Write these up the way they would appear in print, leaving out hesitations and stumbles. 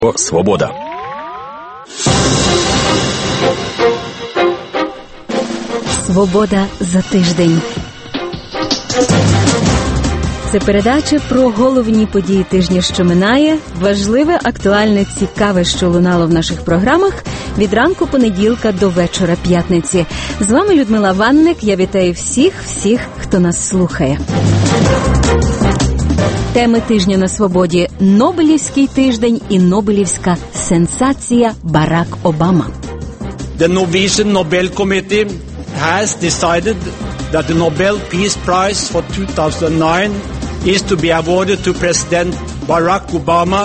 Свобода. Свобода за тиждень. Це передача про головні події тижня, що минає, важливе, актуальне, цікаве, що лунало в наших програмах від ранку понеділка до вечора п'ятниці. З вами Людмила Ванник. Я вітаю всіх, хто нас слухає. Теми тижня на Свободі – Нобелівський тиждень і Нобелівська сенсація Барак Обама. The Norwegian Nobel Committee has decided that the Nobel Peace Prize for 2009 is to be awarded to President Barack Obama.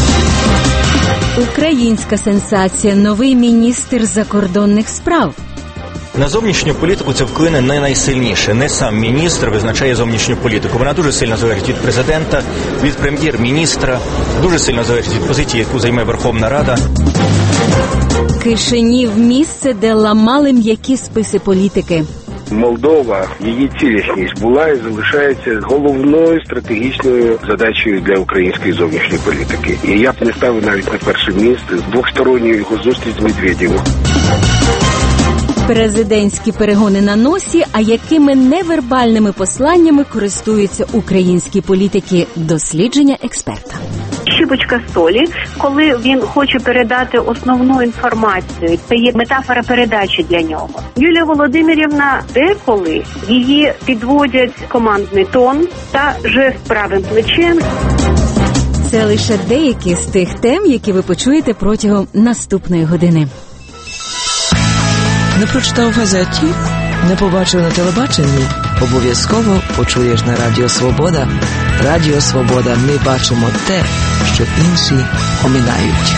Українська сенсація – новий міністр закордонних справ. На зовнішню політику це вплине не найсильніше. Не сам міністр визначає зовнішню політику. Вона дуже сильно залежить від президента, від прем'єр-міністра, дуже сильно залежить від позиції, яку займе Верховна Рада. Кишинів – місце, де ламали м'які списи політики. Молдова, її цілісність була і залишається головною стратегічною задачею для української зовнішньої політики. І я б не ставив навіть на перше місце двосторонню його зустріч з Медведєвим. Президентські перегони на носі, а якими невербальними посланнями користуються українські політики? Дослідження експерта. Щіпочка солі, коли він хоче передати основну інформацію, це є метафора передачі для нього. Юлія Володимирівна деколи її підводять командний тон та жест правим плечем. Це лише деякі з тих тем, які ви почуєте протягом наступної години. Не прочитав в газеті? Не побачив на телебаченні? Обов'язково почуєш на Радіо Свобода. Радіо Свобода. Ми бачимо те, що інші оминають.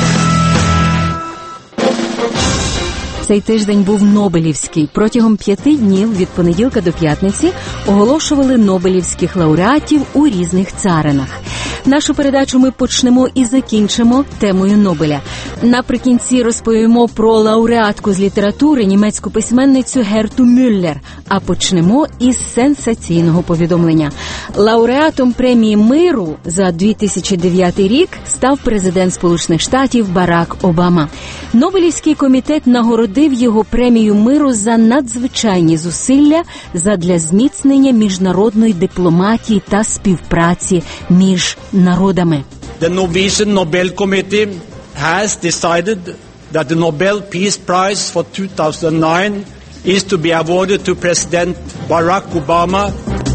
Цей тиждень був Нобелівський. Протягом 5 днів від понеділка до п'ятниці оголошували Нобелівських лауреатів у різних царинах. Нашу передачу ми почнемо і закінчимо темою Нобеля. Наприкінці розповімо про лауреатку з літератури, німецьку письменницю Герту Мюллер. А почнемо із сенсаційного повідомлення. Лауреатом премії миру за 2009 рік став президент Сполучених Штатів Барак Обама. Нобелівський комітет нагородив його премію миру за надзвичайні зусилля задля зміцнення міжнародної дипломатії та співпраці між народами. The Norwegian Nobel Committee has decided that the Nobel Peace Prize for 2009 is to be awarded to President Barack Obama.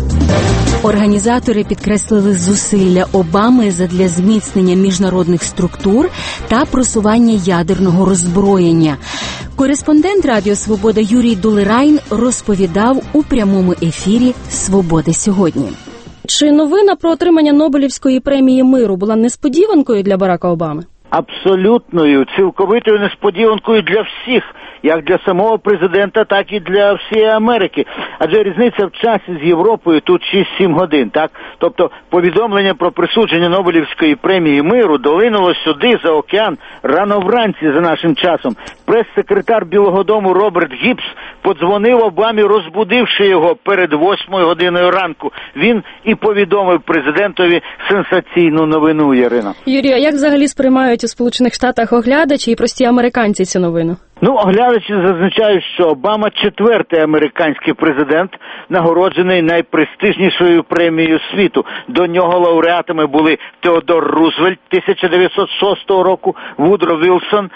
Організатори підкреслили зусилля Обами задля зміцнення міжнародних структур та просування ядерного роззброєння. Кореспондент Радіо Свобода Юрій Дулерайн розповідав у прямому ефірі «Свободи сьогодні». Чи новина про отримання Нобелівської премії миру була несподіванкою для Барака Обами? Абсолютною, цілковитою несподіванкою для всіх, як для самого президента, так і для всієї Америки. Адже різниця в часі з Європою тут 6-7 годин, так? Тобто повідомлення про присудження Нобелівської премії миру долинуло сюди, за океан, рано вранці за нашим часом. Прес-секретар Білого дому Роберт Гіббс подзвонив Обамі, розбудивши його перед 8 годиною ранку. Він і повідомив президентові сенсаційну новину, Ярина. Юрій, а як взагалі сприймають у Сполучених Штатах оглядачі і прості американці цю новину? Оглядачі зазначають, що Обама 4-й американський президент, нагороджений найпрестижнішою премією світу. До нього лауреатами були Теодор Рузвельт 1906 року, Вудро Вілсон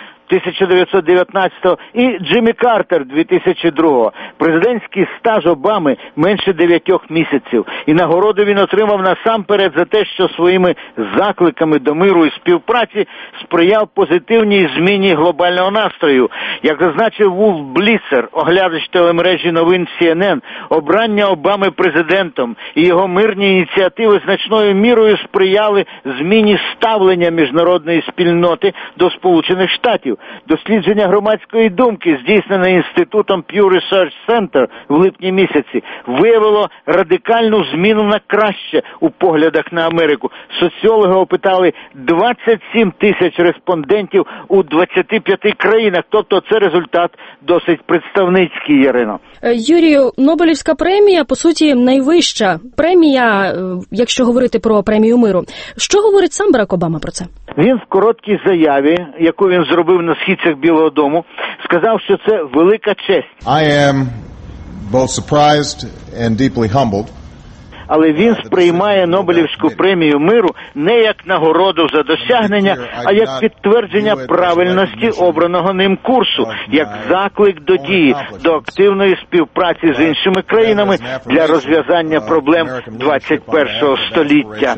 1919-го і Джиммі Картер 2002-го. Президентський стаж Обами менше 9 місяців. І нагороду він отримав насамперед за те, що своїми закликами до миру і співпраці сприяв позитивній зміні глобального настрою. Як зазначив Вулф Бліцер, оглядач телемережі новин CNN, обрання Обами президентом і його мирні ініціативи значною мірою сприяли зміні ставлення міжнародної спільноти до Сполучених Штатів. Дослідження громадської думки, здійснене Інститутом Pew Research Center в липні місяці, виявило радикальну зміну на краще у поглядах на Америку. Соціологи опитали 27 тисяч респондентів у 25 країнах. Тобто це результат досить представницький, Ярино. Юрію, Нобелівська премія, по суті, найвища премія, якщо говорити про премію миру. Що говорить сам Барак Обама про це? Він в короткій заяві, яку він зробив на східцях Білого дому, сказав, що це велика честь. I am both surprised and deeply humbled. Але він сприймає Нобелівську премію миру не як нагороду за досягнення, а як підтвердження правильності обраного ним курсу, як заклик до дії, до активної співпраці з іншими країнами для розв'язання проблем 21-го століття.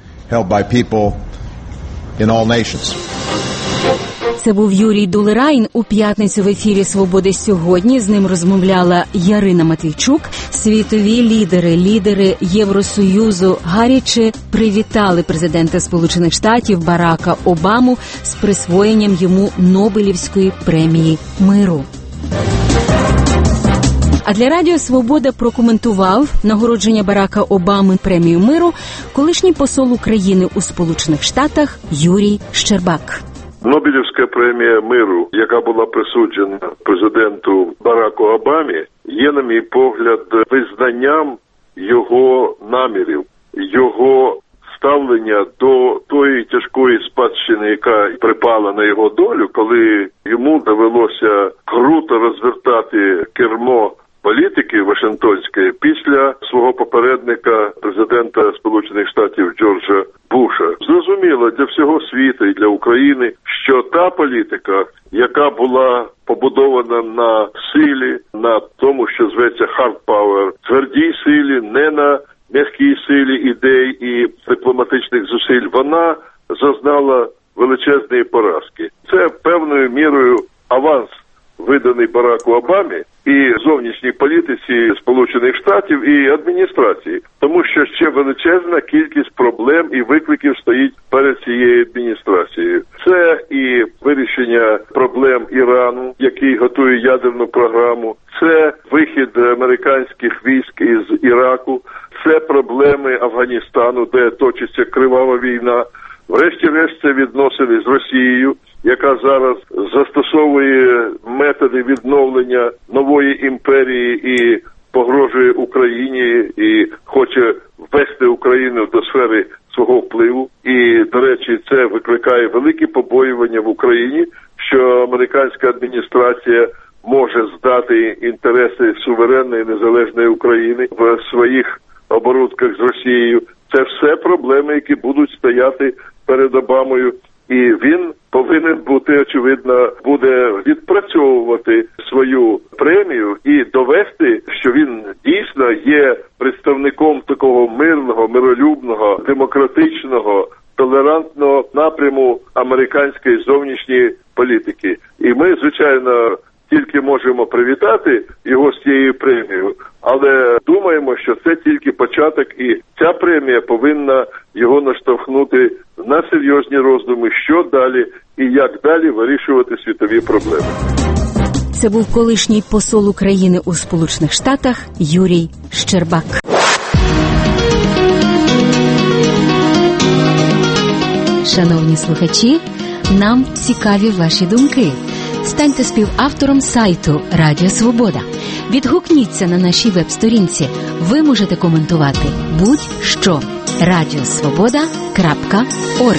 Це був Юрій Дулерайн. У п'ятницю в ефірі «Свободи сьогодні» з ним розмовляла Ярина Матвійчук. Світові лідери Євросоюзу гаряче привітали президента Сполучених Штатів Барака Обаму з присвоєнням йому Нобелівської премії миру. А для Радіо Свобода прокоментував нагородження Барака Обами премією миру колишній посол України у Сполучених Штатах Юрій Щербак. Нобелівська премія миру, яка була присуджена президенту Бараку Обамі, є, на мій погляд, визнанням його намірів, його ставлення до тої тяжкої спадщини, яка припала на його долю, коли йому довелося круто розвертати кермо політики Вашингтонської після свого попередника, президента Сполучених Штатів Джорджа Буша. Зрозуміло для всього світу і для України, що та політика, яка була побудована на силі, на тому, що зветься hard power, твердій силі, не на м'якій силі ідей і дипломатичних зусиль, вона зазнала величезної поразки. Це певною мірою аванс, виданий Бараку Обамі і зовнішній політиці Сполучених Штатів і адміністрації. Тому що ще величезна кількість проблем і викликів стоїть перед цією адміністрацією. Це і вирішення проблем Ірану, який готує ядерну програму, це вихід американських військ із Іраку, це проблеми Афганістану, де точиться кривава війна. Врешті-решт це відносини з Росією, яка зараз застосовує методи відновлення нової імперії і погрожує Україні, і хоче ввести Україну до сфери свого впливу. І, до речі, це викликає великі побоювання в Україні, що американська адміністрація може здати інтереси суверенної незалежної України в своїх оборудках з Росією. Це все проблеми, які будуть стояти перед Обамою. І він повинен бути, очевидно, буде відпрацьовувати свою премію і довести, що він дійсно є представником такого мирного, миролюбного, демократичного, толерантного напряму американської зовнішньої політики. І ми, звичайно, тільки можемо привітати його з цією премією, але думаємо, що це тільки початок, і ця премія повинна його наштовхнути на серйозні роздуми, що далі і як далі вирішувати світові проблеми. Це був колишній посол України у Сполучених Штатах Юрій Щербак. Шановні слухачі, нам цікаві ваші думки. Станьте співавтором сайту Радіо Свобода. Відгукніться на нашій веб-сторінці. Ви можете коментувати будь-що. radiosvoboda.org.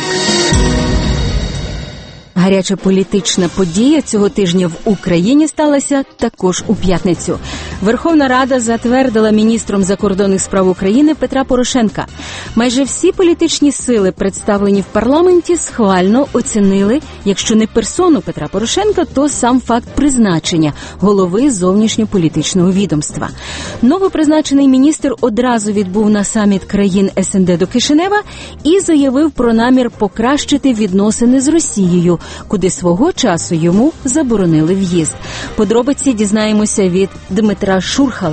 Гаряча політична подія цього тижня в Україні сталася також у п'ятницю. Верховна Рада затвердила міністром закордонних справ України Петра Порошенка. Майже всі політичні сили, представлені в парламенті, схвально оцінили, якщо не персону Петра Порошенка, то сам факт призначення голови зовнішньополітичного відомства. Новопризначений міністр одразу відбув на саміт країн СНД до Кишинева і заявив про намір покращити відносини з Росією, куди свого часу йому заборонили в'їзд. Подробиці дізнаємося від Дмитра Шурхала.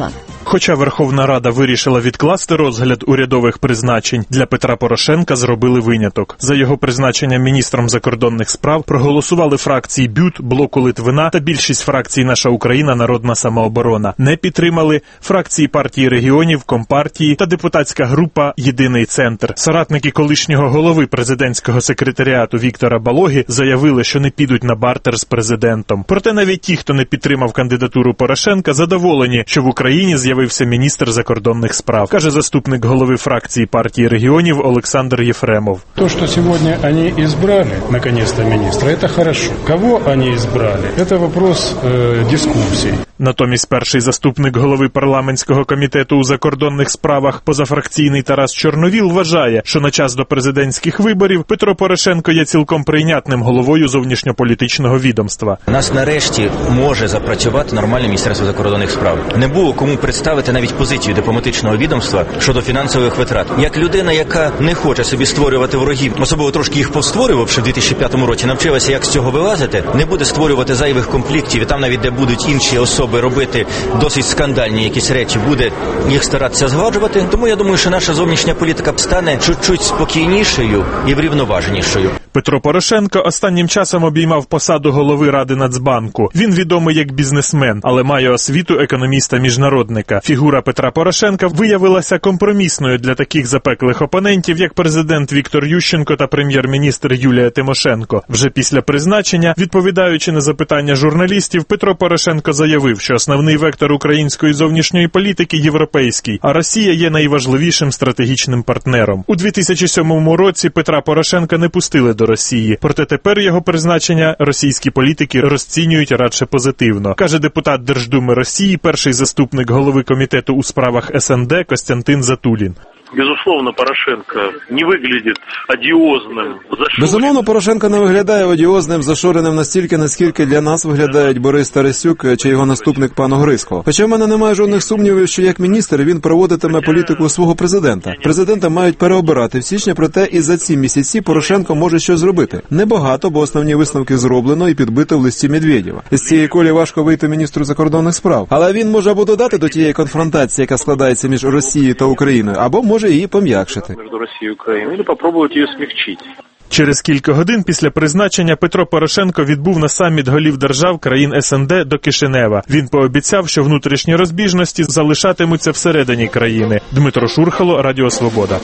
Хоча Верховна Рада вирішила відкласти розгляд урядових призначень, для Петра Порошенка зробили виняток. За його призначення міністром закордонних справ проголосували фракції БЮТ, Блоку Литвина та більшість фракцій «Наша Україна», Народна самооборона. Не підтримали фракції партії регіонів, Компартії та депутатська група «Єдиний центр». Соратники колишнього голови президентського секретаріату Віктора Балоги заявили, що не підуть на бартер з президентом. Проте навіть ті, хто не підтримав кандидатуру Порошенка, задоволені, що в Україні з'явився міністр закордонних справ, каже заступник голови фракції партії регіонів Олександр Єфремов. То, що сьогодні вони избрали, наконец-то, міністра, це хорошо. Кого вони избрали, це вопрос дискусії. Натомість перший заступник голови парламентського комітету у закордонних справах позафракційний Тарас Чорновіл вважає, що на час до президентських виборів Петро Порошенко є цілком прийнятним головою зовнішньополітичного відомства. Нас нарешті може запрацювати нормальне Міністерство закордонних справ. Не було кому представити навіть позицію дипломатичного відомства щодо фінансових витрат. Як людина, яка не хоче собі створювати ворогів, особливо трошки їх постворювавши в 2005 році, навчилася, як з цього вилазити, не буде створювати зайвих конфліктів, і там навіть де будуть інші особи робити досить скандальні якісь речі, буде їх старатися згладжувати. Тому я думаю, що наша зовнішня політика стане чуть-чуть спокійнішою і врівноваженішою. Петро Порошенко останнім часом обіймав посаду голови Ради Нацбанку. Він відомий як бізнесмен, але має освіту економіста-міжнародника. Фігура Петра Порошенка виявилася компромісною для таких запеклих опонентів, як президент Віктор Ющенко та прем'єр-міністр Юлія Тимошенко. Вже після призначення, відповідаючи на запитання журналістів, Петро Порошенко заявив, що основний вектор української зовнішньої політики – європейський, а Росія є найважливішим стратегічнним партнером. У 2007 році Петра Порошенка не пустили до Росії, проте тепер його призначення російські політики розцінюють радше позитивно, каже депутат Держдуми Росії, перший заступник голови комітету у справах СНД Костянтин Затулін. Безусловно, Порошенко не виглядить одіозним. Безумовно, Порошенко не виглядає одіозним, зашореним настільки, наскільки для нас виглядають Борис Тарасюк чи його наступник пан Огриско. Хоча в мене немає жодних сумнівів, що як міністр він проводитиме політику свого президента. Президента мають переобирати в січні, проте і за ці місяці Порошенко може щось зробити. Небагато, бо основні висновки зроблено і підбито в листі Медведєва. З цієї колії важко вийти міністру закордонних справ. Але він може або додати до тієї конфронтації, яка складається між Росією та Україною, або може її пом'якшити. Між Росією і Україною, або спробувати її змягчити. Через кілька годин після призначення Петро Порошенко відбув на саміт голів держав країн СНД до Кишинева. Він пообіцяв, що внутрішні розбіжності залишатимуться всередині країни. Дмитро Шурхало, Радіо Свобода.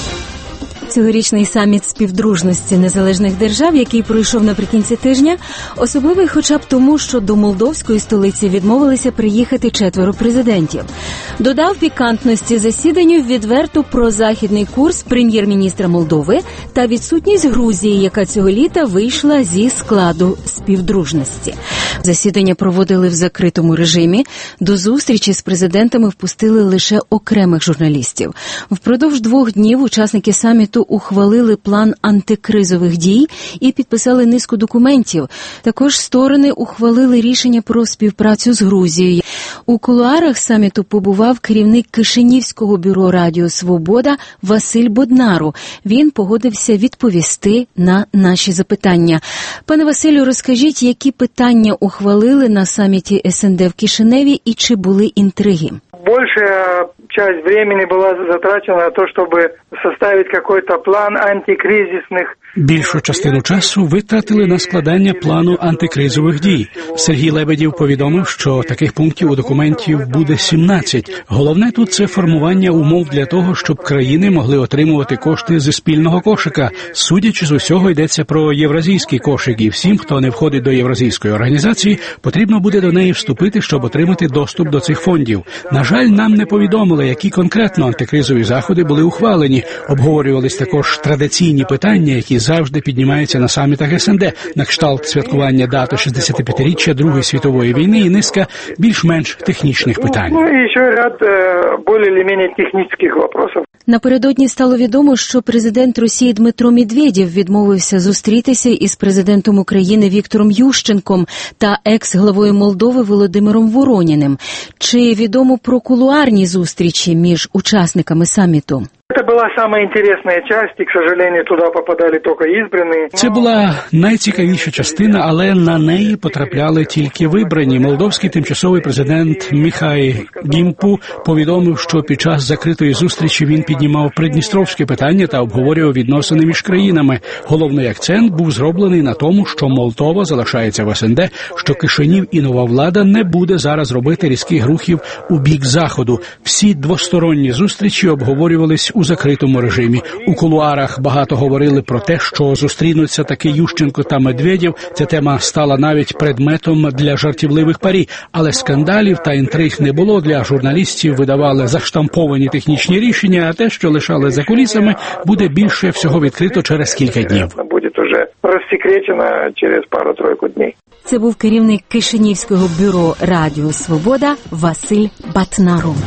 Цьогорічний саміт співдружності незалежних держав, який пройшов наприкінці тижня, особливий хоча б тому, що до молдовської столиці відмовилися приїхати 4 президентів. Додав пікантності засіданню відверту прозахідний курс прем'єр-міністра Молдови та відсутність Грузії, яка цього літа вийшла зі складу співдружності. Засідання проводили в закритому режимі. До зустрічі з президентами впустили лише окремих журналістів. Впродовж 2 днів учасники саміту ухвалили план антикризових дій і підписали низку документів. Також сторони ухвалили рішення про співпрацю з Грузією. У кулуарах саміту побував керівник Кишинівського бюро Радіо Свобода Василь Боднару. Він погодився відповісти на наші запитання. Пане Василю, розкажіть, які питання ухвалили на саміті СНД в Кишиневі і чи були інтриги? Большая часть времени была затрачена на то, чтобы составить какой-то план антикризисных. Більшу частину часу витратили на складання плану антикризових дій. Сергій Лебедєв повідомив, що таких пунктів у документі буде 17. Головне тут – це формування умов для того, щоб країни могли отримувати кошти зі спільного кошика. Судячи з усього, йдеться про євразійський кошик, і всім, хто не входить до євразійської організації, потрібно буде до неї вступити, щоб отримати доступ до цих фондів. На жаль, нам не повідомили, які конкретно антикризові заходи були ухвалені. Обговорювались також традиційні питання, які завжди піднімаються на самітах СНД, на кшталт святкування дати 65-річчя Другої світової війни і низка більш-менш технічних питань. Ну і ще ряд більш-менш технічних питань. Напередодні стало відомо, що президент Росії Дмитро Медведєв відмовився зустрітися із президентом України Віктором Ющенком та екс-главою Молдови Володимиром Вороніним. Чи відомо про кулуарні зустрічі між учасниками саміту? Это была самая интересная часть, и, к сожалению, туда попадали только избранные. Це була найцікавіша частина, але на неї потрапляли тільки вибрані. Молдовський тимчасовий президент Міхай Гімпу повідомив, що під час закритої зустрічі він піднімав придністровське питання та обговорював відносини між країнами. Головний акцент був зроблений на тому, що Молдова залишається в СНД, що Кишинів і нова влада не буде зараз робити різких рухів у бік Заходу. Всі двосторонні зустрічі обговорювались у закритому режимі. У кулуарах багато говорили про те, що зустрінуться таки Ющенко та Медведєв. Ця тема стала навіть предметом для жартівливих парі, але скандалів та інтриг не було. Для журналістів видавали заштамповані технічні рішення, а те, що лишали за кулісами, буде більше всього відкрито через кілька днів. Буде вже розсекречено через пару-тройку днів. Це був керівник Кишинівського бюро Радіо Свобода Василь Батнару.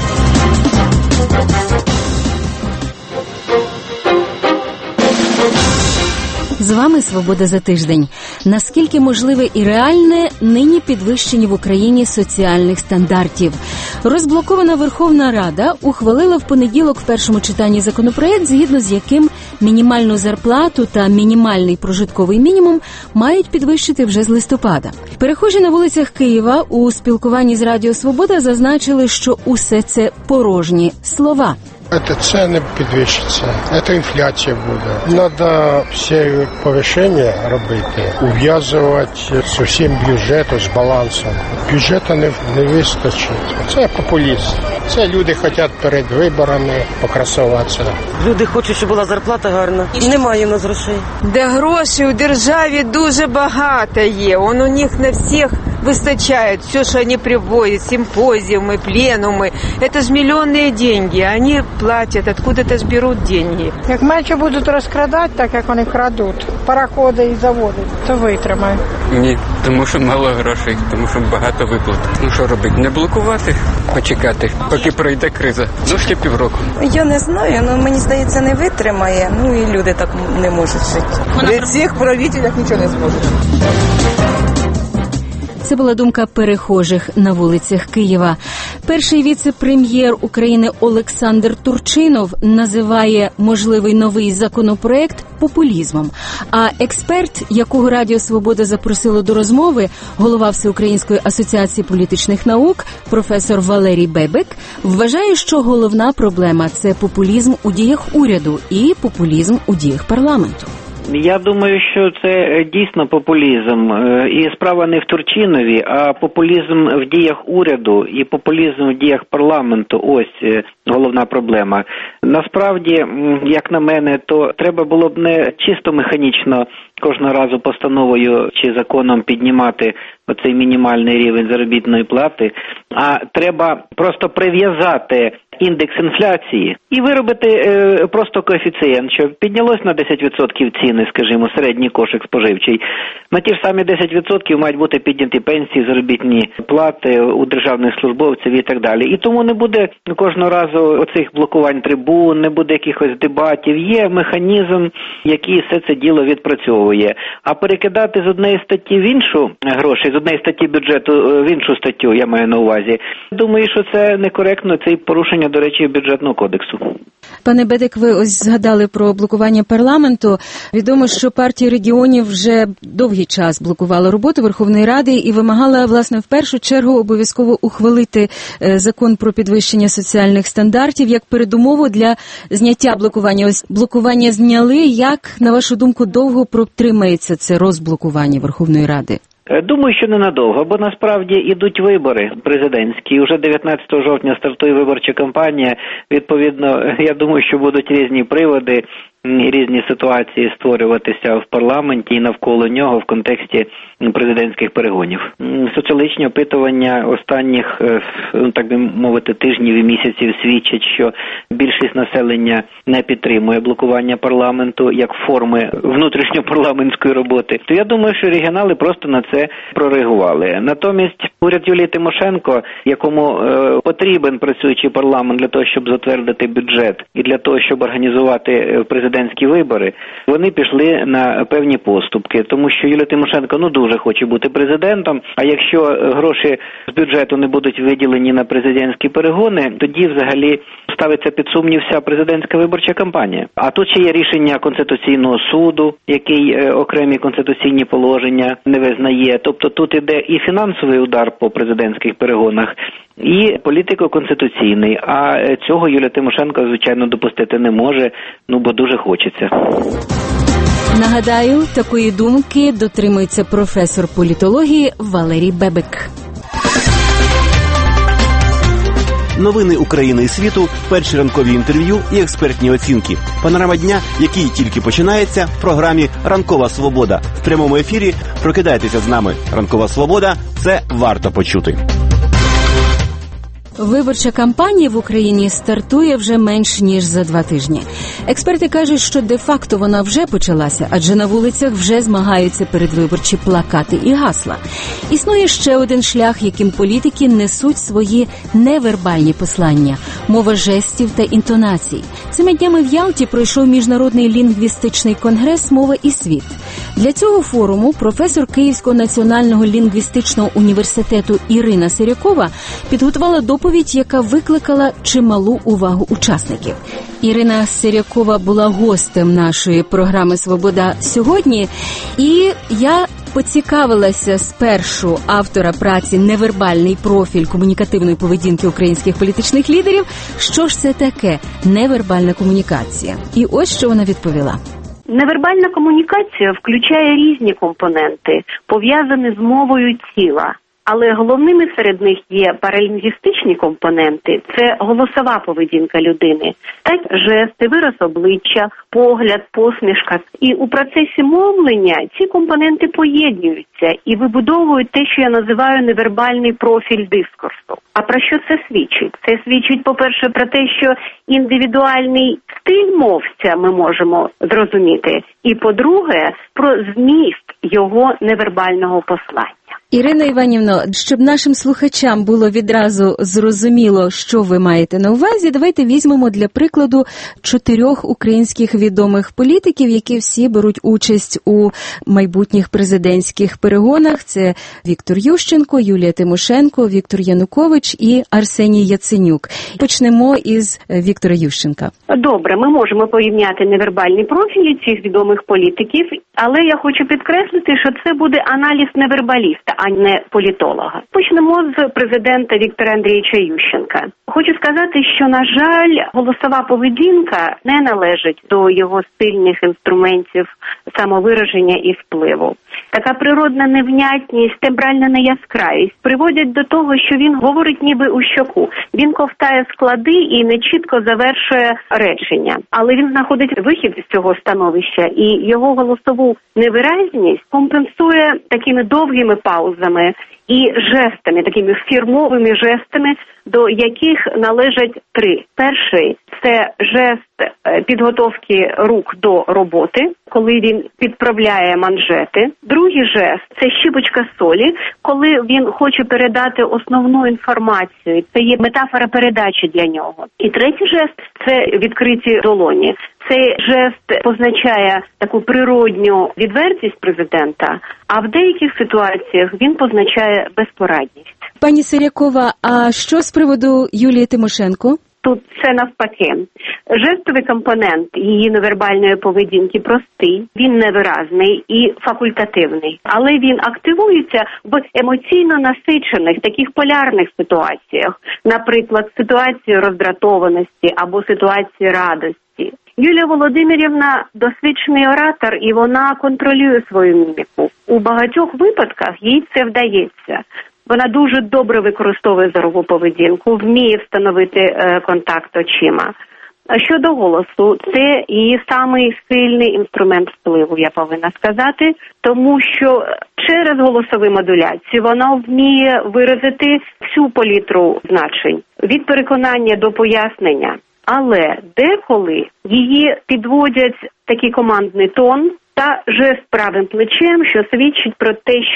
З вами «Свобода за тиждень». Наскільки можливе і реальне нині підвищення в Україні соціальних стандартів? Розблокована Верховна Рада ухвалила в понеділок в першому читанні законопроект, згідно з яким мінімальну зарплату та мінімальний прожитковий мінімум мають підвищити вже з листопада. Перехожі на вулицях Києва у спілкуванні з Радіо Свобода зазначили, що усе це порожні слова. Это цены підвищаться, это інфляція буде. Надо всі повищення робити, ув'язувати з усім бюджетом, з балансом. Бюджету не вистачить. Це популізм. Це люди хочуть перед виборами покрасуватися. Люди хочуть, щоб була зарплата гарна. І немає в нас грошей. Де гроші у державі дуже багато є. У них на всіх вистачає. Все, що вони приводять, симпозіуми, пленуми. Це ж мільйонні гроші. Вони платять, откуда-то ж беруть гроші. Як менше будуть розкрадати, так як вони крадуть, пароходи і заводи, то витримають. Ні, тому що мало грошей, тому що багато виплат. Ну що робити? Не блокувати, почекати, поки пройде криза. Ну ще півроку. Я не знаю, але мені здається, не витримає. Ну і люди так не можуть жити. Від цих правителів нічого не зможуть. Це була думка перехожих на вулицях Києва. Перший віце-прем'єр України Олександр Турчинов називає можливий новий законопроект популізмом. А експерт, якого Радіо Свобода запросило до розмови, голова Всеукраїнської асоціації політичних наук, професор Валерій Бебек, вважає, що головна проблема – це популізм у діях уряду і популізм у діях парламенту. Я думаю, що це дійсно популізм. І справа не в Турчинові, а популізм в діях уряду і популізм в діях парламенту. Ось головна проблема. Насправді, як на мене, то треба було б не чисто механічно кожного разу постановою чи законом піднімати оцей мінімальний рівень заробітної плати, а треба просто прив'язати індекс інфляції і виробити просто коефіцієнт, що піднялось на 10% ціни, скажімо, середній кошик споживчий. На ті ж самі 10% мають бути підняті пенсії, заробітні плати у державних службовців і так далі. І тому не буде кожного разу оцих блокувань трибун, не буде якихось дебатів. Є механізм, який все це діло відпрацьовує. А перекидати з однієї статті в іншу гроші, з однієї статті бюджету в іншу статтю, я маю на увазі. Думаю, що це некоректно, це і порушення, до речі, бюджетного кодексу. Пане Бедик, ви ось згадали про блокування парламенту. Відомо, що партія регіонів вже довгий час блокувала роботу Верховної Ради і вимагала, власне, в першу чергу обов'язково ухвалити закон про підвищення соціальних стандартів як передумову для зняття блокування. Ось блокування зняли. Як, на вашу думку, довго протримається це розблокування Верховної Ради? Думаю, що ненадовго, бо насправді ідуть вибори президентські. Уже 19 жовтня стартує виборча кампанія. Відповідно, я думаю, що будуть різні приводи, різні ситуації створюватися в парламенті і навколо нього в контексті президентських перегонів. Соціологічні опитування останніх, так би мовити, тижнів і місяців свідчать, що більшість населення не підтримує блокування парламенту як форми внутрішньопарламентської роботи. То я думаю, що регіонали просто на це прореагували. Натомість уряд Юлії Тимошенко, якому потрібен працюючий парламент для того, щоб затвердити бюджет і для того, щоб організувати президентські президентські вибори, вони пішли на певні поступки, тому що Юлія Тимошенко дуже хоче бути президентом, а якщо гроші з бюджету не будуть виділені на президентські перегони, тоді взагалі ставиться під сумнів вся президентська виборча кампанія. А тут ще є рішення Конституційного суду, який окремі конституційні положення не визнає. Тобто тут іде і фінансовий удар по президентських перегонах, і політико-конституційний. А цього Юлія Тимошенко, звичайно, допустити не може, бо дуже хочеться. Нагадаю, такої думки дотримується професор політології Валерій Бебек. Новини України і світу, перші ранкові інтерв'ю і експертні оцінки. Панорама дня, який тільки починається в програмі «Ранкова свобода». В прямому ефірі прокидайтеся з нами. «Ранкова свобода» – це варто почути. Виборча кампанія в Україні стартує вже менш ніж за 2 тижні. Експерти кажуть, що де-факто вона вже почалася, адже на вулицях вже змагаються передвиборчі плакати і гасла. Існує ще один шлях, яким політики несуть свої невербальні послання – мова жестів та інтонацій. Цими днями в Ялті пройшов Міжнародний лінгвістичний конгрес «Мова і світ». Для цього форуму професор Київського національного лінгвістичного університету Ірина Сирякова підготувала доповідь, яка викликала чималу увагу учасників. Ірина Сирякова була гостем нашої програми «Свобода сьогодні», і я поцікавилася спершу автора праці «Невербальний профіль комунікативної поведінки українських політичних лідерів», що ж це таке невербальна комунікація. І ось що вона відповіла. Невербальна комунікація включає різні компоненти, пов'язані з мовою тіла. Але головними серед них є паралінгвістичні компоненти – це голосова поведінка людини, так жести, вираз обличчя, погляд, посмішка. І у процесі мовлення ці компоненти поєднуються і вибудовують те, що я називаю невербальний профіль дискурсу. А про що це свідчить? Це свідчить, по-перше, про те, що індивідуальний стиль мовця ми можемо зрозуміти, і, по-друге, про зміст його невербального послання. Ірина Іванівно, щоб нашим слухачам було відразу зрозуміло, що ви маєте на увазі, давайте візьмемо для прикладу 4 українських відомих політиків, які всі беруть участь у майбутніх президентських перегонах. Це Віктор Ющенко, Юлія Тимошенко, Віктор Янукович і Арсеній Яценюк. Почнемо із Віктора Ющенка. Добре, ми можемо порівняти невербальні профілі цих відомих політиків, але я хочу підкреслити, що це буде аналіз невербаліста, а не політолога. Почнемо з президента Віктора Андрійовича Ющенка. Хочу сказати, що, на жаль, голосова поведінка не належить до його сильних інструментів самовираження і впливу. Така природна невнятність, тембральна неяскравість приводять до того, що він говорить ніби у щоку. Він ковтає склади і нечітко завершує речення. Але він знаходить вихід з цього становища, і його голосову невиразність компенсує такими довгими паузами і жестами, такими фірмовими жестами, до яких належать 3. Перший – це жест підготовки рук до роботи, коли він підправляє манжети. Другий жест – це щіпочка солі, коли він хоче передати основну інформацію. Це є метафора передачі для нього. І третій жест – це відкриті долоні. Цей жест позначає таку природню відвертість президента, а в деяких ситуаціях він позначає безпорадність. Пані Сирякова, а що з приводу Юлії Тимошенко? Тут це навпаки. Жестовий компонент її невербальної поведінки простий, він невиразний і факультативний. Але він активується в емоційно насичених, таких полярних ситуаціях. Наприклад, ситуації роздратованості або ситуації радості. Юлія Володимирівна – досвідчений оратор, і вона контролює свою міміку. У багатьох випадках їй це вдається. Вона дуже добре використовує зорову поведінку, вміє встановити контакт очима. А щодо голосу, це її самий сильний інструмент впливу, я повинна сказати, тому що через голосові модуляції вона вміє виразити всю палітру значень, від переконання до пояснення. Але деколи її підводять такий командний тон та жест правим плечем, що свідчить про те, що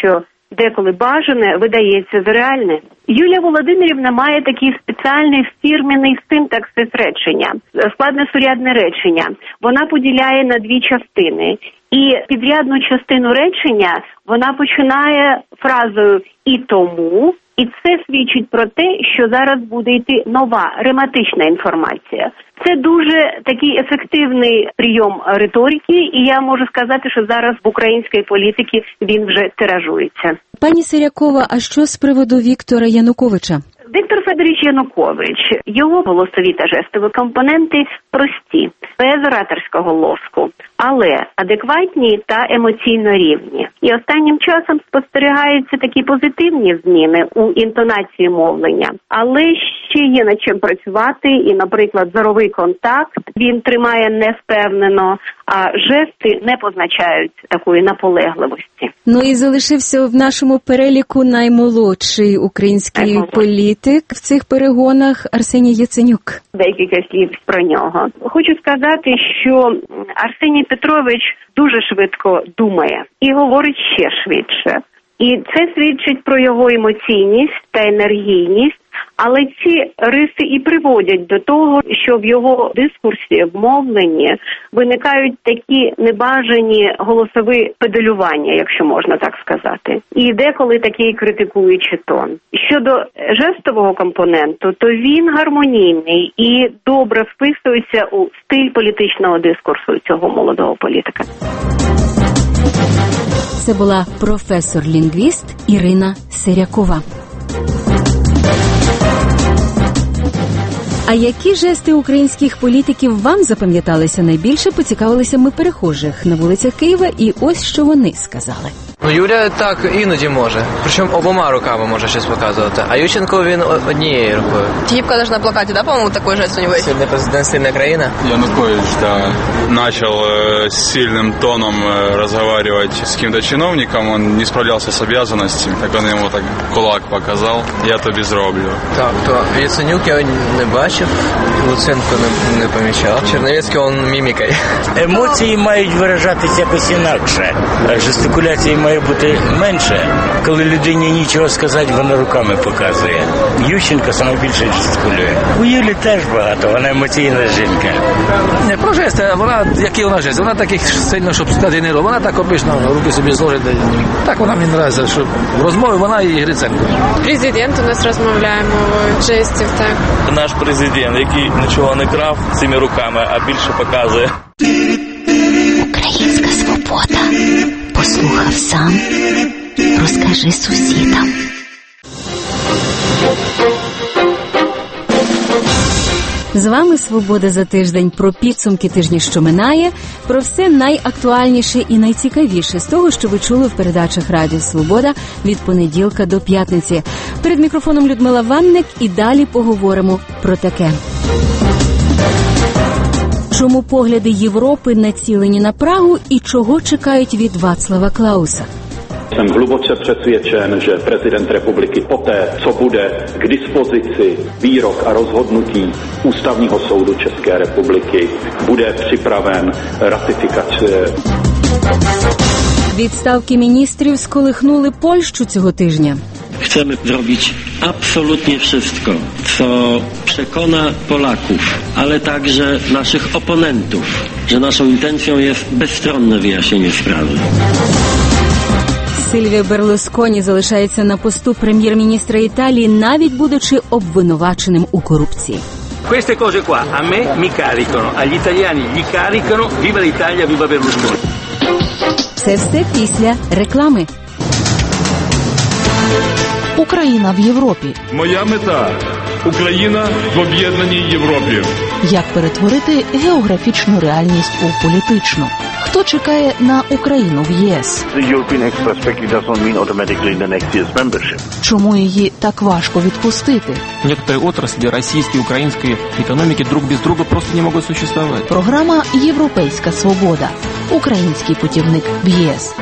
деколи бажане видається за реальне. Юлія Володимирівна має такий спеціальний фірменний синтаксис речення, складносурядне речення. Вона поділяє на дві частини. І підрядну частину речення вона починає фразою «і тому», і це свідчить про те, що зараз буде йти нова, рематична інформація. Це дуже такий ефективний прийом риторики, і я можу сказати, що зараз в українській політиці він вже тиражується. Пані Сирякова, а що з приводу Віктора Януковича? Віктор Федорович Янукович, його голосові та жестові компоненти прості, без ораторського лоску, але адекватні та емоційно рівні. І останнім часом спостерігаються такі позитивні зміни у інтонації мовлення, але ще є над чим працювати, і, наприклад, зоровий контакт він тримає невпевнено, а жести не позначають такої наполегливості. Ну і залишився в нашому переліку наймолодший український політик в цих перегонах Арсеній Яценюк. Декілька слів про нього. Хочу сказати, що Арсеній Петрович дуже швидко думає і говорить ще швидше. І це свідчить про його емоційність та енергійність, але ці риси і приводять до того, що в його дискурсі, в мовленні виникають такі небажані голосові педалювання, якщо можна так сказати. І деколи такий критикуючий тон. Щодо жестового компоненту, то він гармонійний і добре вписується у стиль політичного дискурсу цього молодого політика. Це була професор-лінгвіст Ірина Сирякова. А які жести українських політиків вам запам'яталися найбільше, поцікавилися ми перехожих на вулицях Києва, і ось що вони сказали. Ну, Юля так іноді може. Причому обома руками може щось показувати. А Ющенко він однією рукою. Типка даже на плакате, да, по-моему, такой жест у него есть? Сильный президент, сильная країна. Янукович, да, начал с сильным тоном разговаривать с каким-то чиновником, он не справлялся с обязанностями, так он ему так кулак показал, я тобі зроблю. Так, то Яценюк я не бачив, Луценко не помічав. Черновецький он мімікою. Емоції мають виражатися якось інакше. Жестикуляції має бути менше. Коли людині нічого сказати, вона руками показує. Ющенко найбільше жестикулює. У Юлі теж багато, вона емоційна жінка. Не про жести, вона, які вона жест, вона таких сильно, щоб сказати не робить. Вона так обично руки собі зложить. Так вона мені нравиться, що в розмові вона і Гриценко. Президент у нас розмовляє мовою жестів, так. Наш президент, який нічого не крав цими руками, а більше показує. Українська свобода. Послухав сам, розкажи сусідам. З вами «Свобода за тиждень», про підсумки тижня, що минає, про все найактуальніше і найцікавіше з того, що ви чули в передачах Радіо Свобода від понеділка до п'ятниці. Перед мікрофоном Людмила Ванник, і далі поговоримо про таке. Чому погляди Європи націлені на Прагу і чого чекають від Václava Klausa? Jsem hluboce přesvědčen, že prezident republiky poté, co bude k dispozici výrok a rozhodnutí Ústavního soudu České republiky, bude připraven ratifikaci. Відставки міністрів сколихнули Польщу цього тижня. Chcemy zrobić absolutnie wszystko, co przekona Polaków, ale także naszych oponentów, że naszą intencją jest bezstronne wyjaśnienie sprawy. Сильвіо Берлусконі залишається на посту прем'єр-міністра Італії, навіть будучи обвинуваченим у корупції. Queste cose qua a me mi caricano, agli italiani gli caricano, viva l'Italia, viva Berlusconi. Це все після реклами. Україна в Європі. Моя мета – Україна в об'єднаній Європі. Як перетворити географічну реальність у політичну? Хто чекає на Україну в ЄС? Чому її так важко відпустити? Некоторые отрасли российской и украинской экономики друг без друга просто не могут существовать. Програма «Європейська свобода». Український путівник в ЄС.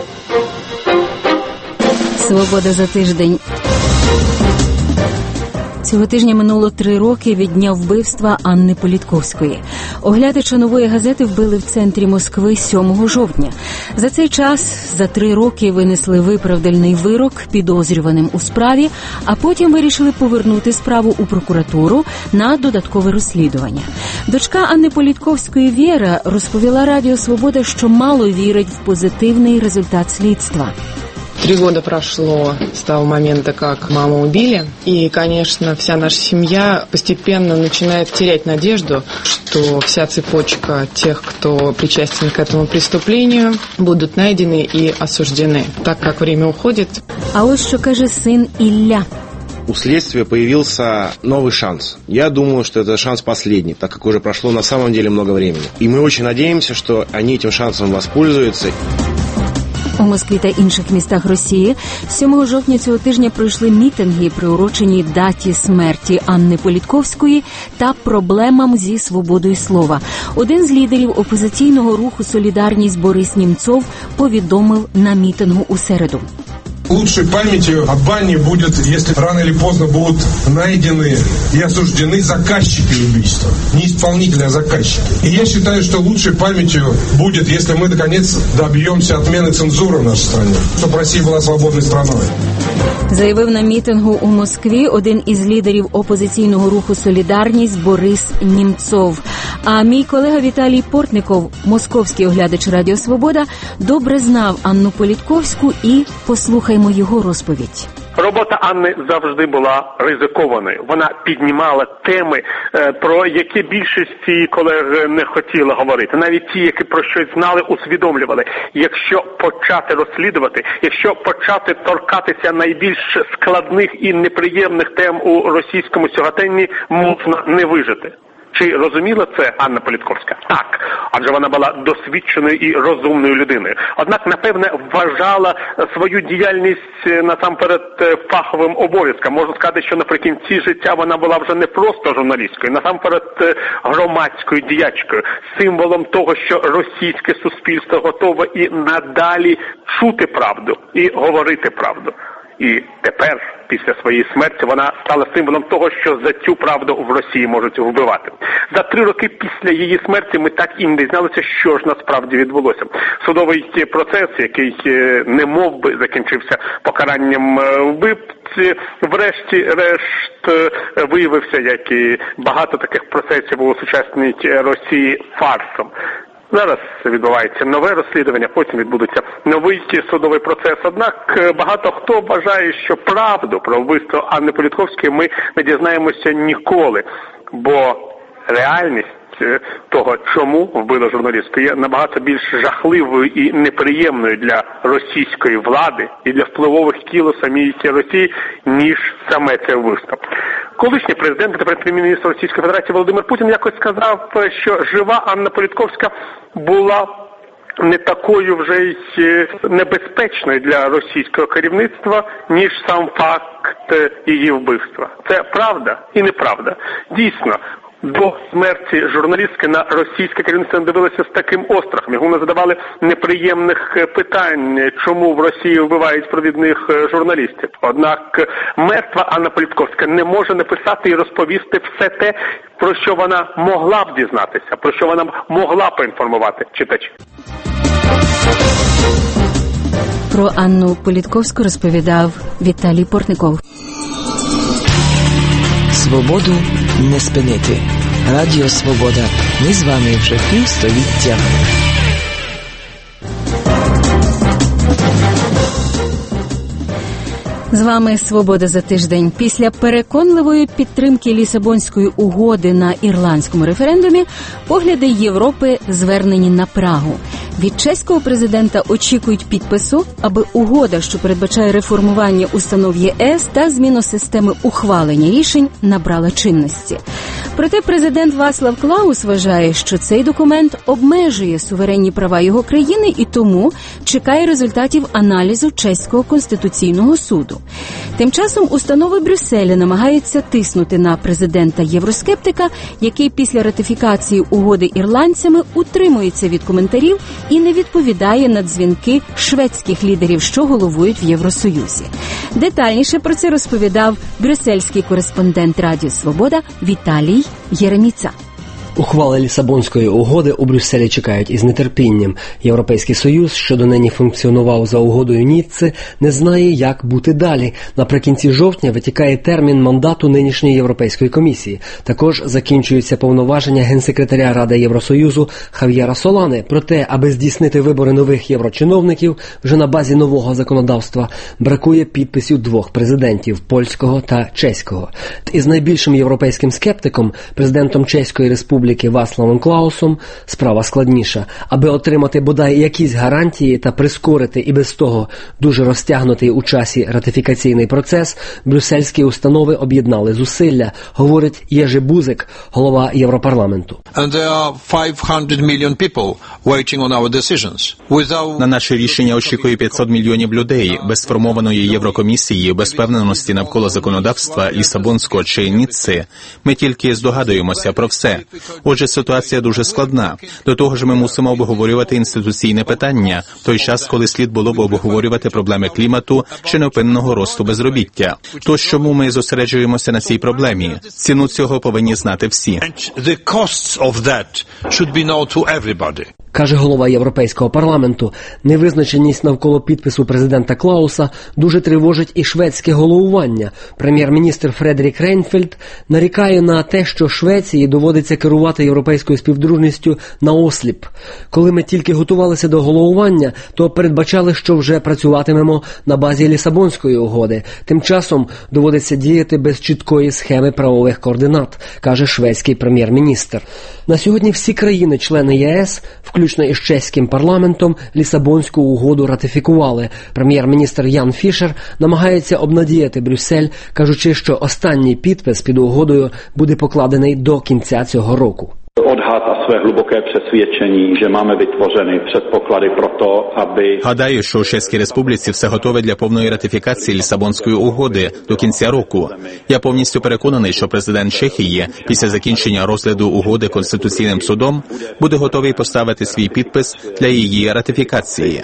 Свобода за тиждень. Цього тижня минуло 3 роки від дня вбивства Анни Політковської. Оглядача «Нової газети» вбили в центрі Москви 7 жовтня. За цей час, за 3 роки, винесли виправдальний вирок підозрюваним у справі, а потім вирішили повернути справу у прокуратуру на додаткове розслідування. Дочка Анни Політковської Віра розповіла Радіо Свобода, що мало вірить в позитивний результат слідства. 3 года прошло с того момента, как маму убили. И, конечно, вся наша семья постепенно начинает терять надежду, что вся цепочка тех, кто причастен к этому преступлению, будут найдены и осуждены. Так как время уходит. А ось що каже син Ілля. У следствия появился новый шанс. Я думаю, что это шанс последний, так как уже прошло на самом деле много времени. И мы очень надеемся, что они этим шансом воспользуются. У Москві та інших містах Росії 7 жовтня цього тижня пройшли мітинги, приурочені даті смерті Анни Політковської та проблемам зі свободою слова. Один з лідерів опозиційного руху «Солідарність» Борис Німцов повідомив на мітингу у середу. Лучшей памятью об Анне будет, если рано или поздно будут найдены и осуждены заказчики убийства. Не исполнители, а заказчики. И я считаю, что лучшей памятью будет, если мы, наконец, добьемся отмены цензуры в нашей стране, чтобы Россия была свободной страной. Заявив на мітингу у Москві один із лідерів опозиційного руху «Солідарність» Борис Німцов. А мій колега Віталій Портников, московський оглядач Радіо Свобода, добре знав Анну Політковську, і послухаймо його розповідь. Робота Анни завжди була ризикованою. Вона піднімала теми, про які більшості колег не хотіли говорити. Навіть ті, які про щось знали, усвідомлювали. Якщо почати розслідувати, якщо почати торкатися найбільш складних і неприємних тем у російському сьогоденні, можна не вижити. Чи розуміла це Анна Політковська? Так, адже вона була досвідченою і розумною людиною. Однак, напевне, вважала свою діяльність насамперед фаховим обов'язком. Можна сказати, що наприкінці життя вона була вже не просто журналісткою, насамперед громадською діячкою, символом того, що російське суспільство готове і надалі чути правду і говорити правду. І тепер, після своєї смерті, вона стала символом того, що за цю правду в Росії можуть вбивати. За 3 роки після її смерті ми так і не дізналися, що ж насправді відбулося. Судовий процес, який не мов би закінчився покаранням вбивці, врешті-решт виявився, як і багато таких процесів у сучасній Росії, фарсом. Зараз відбувається нове розслідування, потім відбудеться новий судовий процес. Однак багато хто вважає, що правду про вбивство Анни Політковської ми не дізнаємося ніколи, бо реальність того, чому вбили журналістку, є набагато більш жахливою і неприємною для російської влади і для впливових кіл у самій Росії, ніж саме це вбивство. Колишній президент, тепер прем'єр-міністр Російської Федерації Володимир Путін якось сказав, що жива Анна Політковська була не такою вже й небезпечною для російського керівництва, ніж сам факт її вбивства. Це правда і неправда. Дійсно, до смерті журналістки на російське керівництво дивилося з таким острахом. Йому не задавали неприємних питань, чому в Росії вбивають провідних журналістів. Однак мертва Анна Політковська не може написати і розповісти все те, про що вона могла б дізнатися, про що вона могла поінформувати читачів. Про Анну Політковську розповідав Віталій Портников. Свободу не спинити. Радіо Свобода. Ми з вами вже півстоліття. З вами «Свобода за тиждень». Після переконливої підтримки Лісабонської угоди на ірландському референдумі погляди Європи звернені на Прагу. Від чеського президента очікують підпису, аби угода, що передбачає реформування установ ЄС та зміну системи ухвалення рішень, набрала чинності. Проте президент Вацлав Клаус вважає, що цей документ обмежує суверенні права його країни і тому чекає результатів аналізу чеського конституційного суду. Тим часом установи Брюсселя намагаються тиснути на президента-євроскептика, який після ратифікації угоди ірландцями утримується від коментарів і не відповідає на дзвінки шведських лідерів, що головують в Євросоюзі. Детальніше про це розповідав брюссельський кореспондент Радіо Свобода Віталій Єреміца. Ухвали Лісабонської угоди у Брюсселі чекають із нетерпінням. Європейський Союз, що до нині функціонував за угодою Ніцци, не знає, як бути далі. Наприкінці жовтня витікає термін мандату нинішньої Європейської комісії. Також закінчуються повноваження генсекретаря Ради Євросоюзу Хав'єра Солани. Проте, аби здійснити вибори нових єврочиновників, вже на базі нового законодавства бракує підписів двох президентів – польського та чеського. Із найбільшим європейським скептиком, президентом Чеської республіки Вацлавом Клаусом, справа складніша. Аби отримати бодай якісь гарантії та прискорити і без того дуже розтягнутий у часі ратифікаційний процес, брюссельські установи об'єднали зусилля, говорить Єжи Бузик, голова Європарламенту. На наше рішення очікує 500 мільйонів людей. Без сформованої Єврокомісії, без впевненості навколо законодавства Лісабонського чи Ніцци, ми тільки здогадуємося про все. Отже, ситуація дуже складна. До того ж, ми мусимо обговорювати інституційне питання, в той час, коли слід було б обговорювати проблеми клімату чи невпинного росту безробіття. Тож чому ми зосереджуємося на цій проблемі? Ціну цього повинні знати всі. Каже голова Європейського парламенту, невизначеність навколо підпису президента Клауса дуже тривожить і шведське головування. Прем'єр-міністр Фредерік Рейнфельд нарікає на те, що Швеції доводиться керувати європейською співдружністю наосліп. Коли ми тільки готувалися до головування, то передбачали, що вже працюватимемо на базі Лісабонської угоди. Тим часом доводиться діяти без чіткої схеми правових координат, каже шведський прем'єр-міністр. На сьогодні всі країни-члени ЄС, включно із чеським парламентом, Лісабонську угоду ратифікували. Прем'єр-міністр Ян Фішер намагається обнадіяти Брюссель, кажучи, що останній підпис під угодою буде покладений до кінця цього року. Гадаю, що у Чеській Республіці все готове для повної ратифікації Лісабонської угоди до кінця року. Я повністю переконаний, що президент Чехії після закінчення розгляду угоди Конституційним судом буде готовий поставити свій підпис для її ратифікації.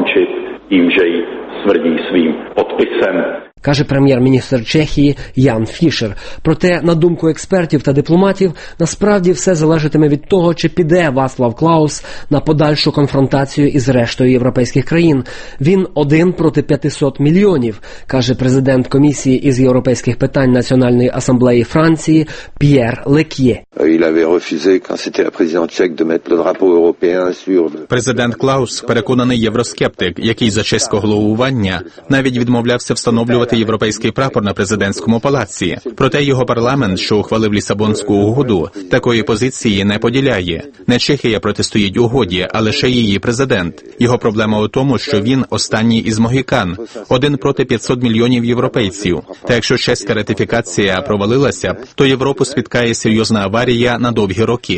Каже прем'єр-міністр Чехії Ян Фішер. Проте, на думку експертів та дипломатів, насправді все залежатиме від того, чи піде Вацлав Клаус на подальшу конфронтацію із рештою європейських країн. Він один проти 500 мільйонів, каже президент комісії із європейських питань Національної асамблеї Франції П'єр Лек'є. Президент Клаус – переконаний євроскептик, який за чеського головування навіть відмовлявся встановлювати європейський прапор на президентському палаці. Проте його парламент, що ухвалив Лісабонську угоду, такої позиції не поділяє. Не Чехія протистоїть угоді, а лише її президент. Його проблема у тому, що він останній із могікан, один проти 500 мільйонів європейців. Та якщо чеська ратифікація провалилася, то Європу спіткає серйозна аварія на довгі роки.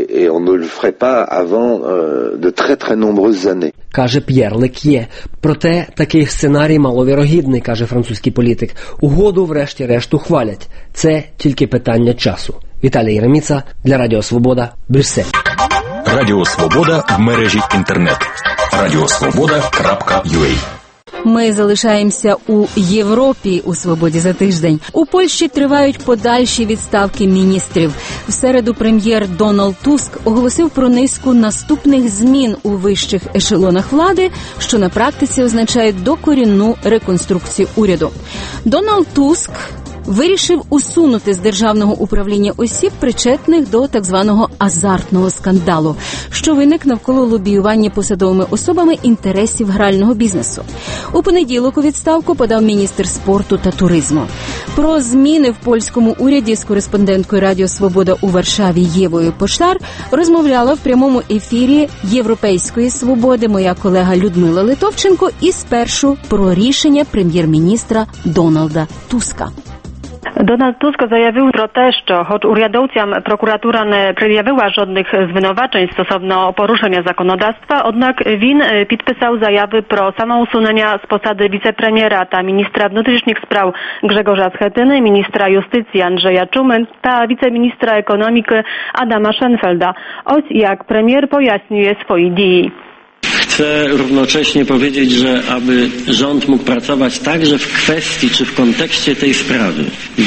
Каже П'єр Лек'є. Проте такий сценарій маловірогідний, каже французький політик. Угоду врешті-решт ухвалять. Це тільки питання часу. Віталій Єреміца для Радіо Свобода, Брюссель. Радіо Свобода в мережі інтернет. radiosvoboda.ua. Ми залишаємося у Європі у «Свободі за тиждень». У Польщі тривають подальші відставки міністрів. В середу прем'єр Дональд Туск оголосив про низку наступних змін у вищих ешелонах влади, що на практиці означає докорінну реконструкцію уряду. Дональд Туск вирішив усунути з державного управління осіб, причетних до так званого азартного скандалу, що виник навколо лобіювання посадовими особами інтересів грального бізнесу. У понеділок у відставку подав міністр спорту та туризму. Про зміни в польському уряді з кореспонденткою Радіо Свобода у Варшаві Євою Поштар розмовляла в прямому ефірі Європейської свободи моя колега Людмила Литовченко і спершу про рішення прем'єр-міністра Дональда Туска. Donald Tusk заявив про те, що хоч урядовцям прокуратура не пред'явила жодних звинувачень стосовно порушення законодавства, однак він підписав заяви про самоусунення з посади віце-прем'єра та міністра внутрішніх справ Grzegorza Schetyny, міністра юстиції Andrzeja Czumy та віце-міністра економіки Adama Schenfelda. Ось як прем'єр пояснює свої дії. Chcę równocześnie powiedzieć, że aby rząd mógł pracować także w kwestii czy w kontekście tej sprawy,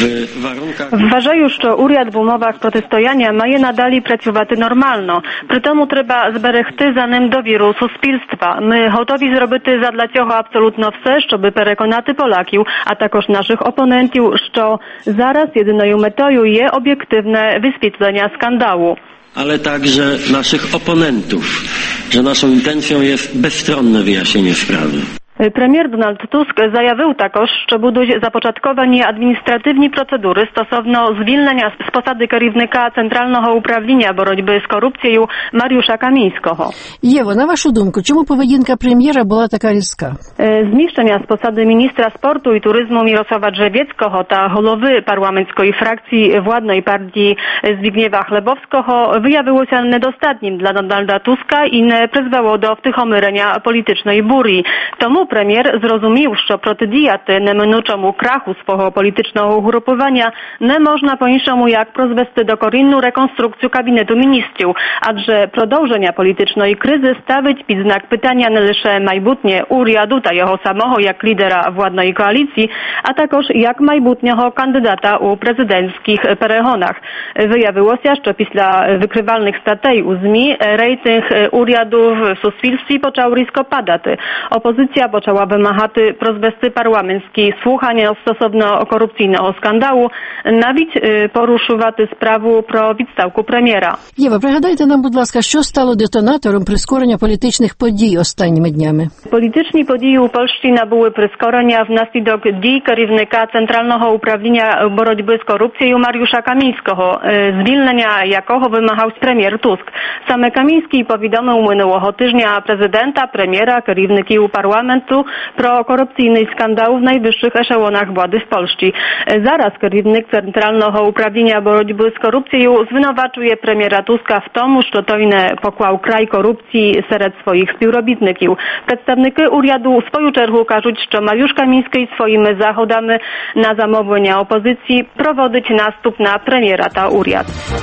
w warunkach... Вважаю, що уряд в умовах протистояння має надалі працювати нормально. При тому треба зберегти за ним довіру суспільства. Ми готові зробити задля цього абсолютно все, щоб переконати Полаків, а також наших опонентів, що зараз єдиною метою є об'єктивне висвітлення скандалу. Ale także naszych oponentów, że naszą intencją jest bezstronne wyjaśnienie sprawy. Прем'єр Дональд Туск заявив також, що будуть започатковані адміністративні процедури стосовно звільнення з посади керівника Центрального управління боротьби з корупцією Маріуша Камінського. Єво, на вашу думку, чому поведінка прем'єра була така різка? Зміщення з посади міністра спорту і туризму Міросława Drzewieckiego та голови парламентської фракції владної партії Zbigniewa Chlebowskiego виявилося недостатнім для Дональда Туска і не призвело до втихомирення політичної бурі. Тому прем'єр зрозумів, що протидіяти неминучому краху свого політичного угрупування не можна по-іншому, як призвести докорінну реконструкцію Кабінету міністрів, адже продовження політичної кризи ставить під знак питання не лише майбутнє уряду та його самого як лідера владної коаліції, а також як майбутнього кандидата у президентських перегонах. Виявилося, що після викривальних статей у ЗМІ рейтинг уряду в суспільстві почав різко падати. Опозиція почала вимагати провести парламентські слухання стосовно корупційного скандалу, навіть порушувати справу про відставку прем'єра. Єва, пригадайте нам, будь ласка, що стало детонатором прискорення політичних подій останніми днями? Політичні події у Польщі набули прискорення внаслідок дій керівника Центрального управління боротьби з корупцією Маріusza Камінського, звільнення якого вимагав прем'єр Туск. Саме Камінський повідомив минулого тижня президента, прем'єра, керівників парламенту про корупційний скандал в найwyższych ешелонах władzy w Polsce. Зараз керівник Центрального управління боротьби з корупцією звинувачує прем'єра Туска в тому, що той не поклав край корупції серед своїх співробітників. Представники уряду у свою чергу кажуть, що Mariusz Kamiński своїми заходами на замовлення опозиції проводить наступ на прем'єра та уряд.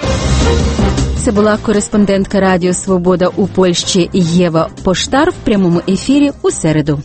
Це була кореспондентка Радіо Свобода у Польщі Єва Поштар в прямому ефірі у середу.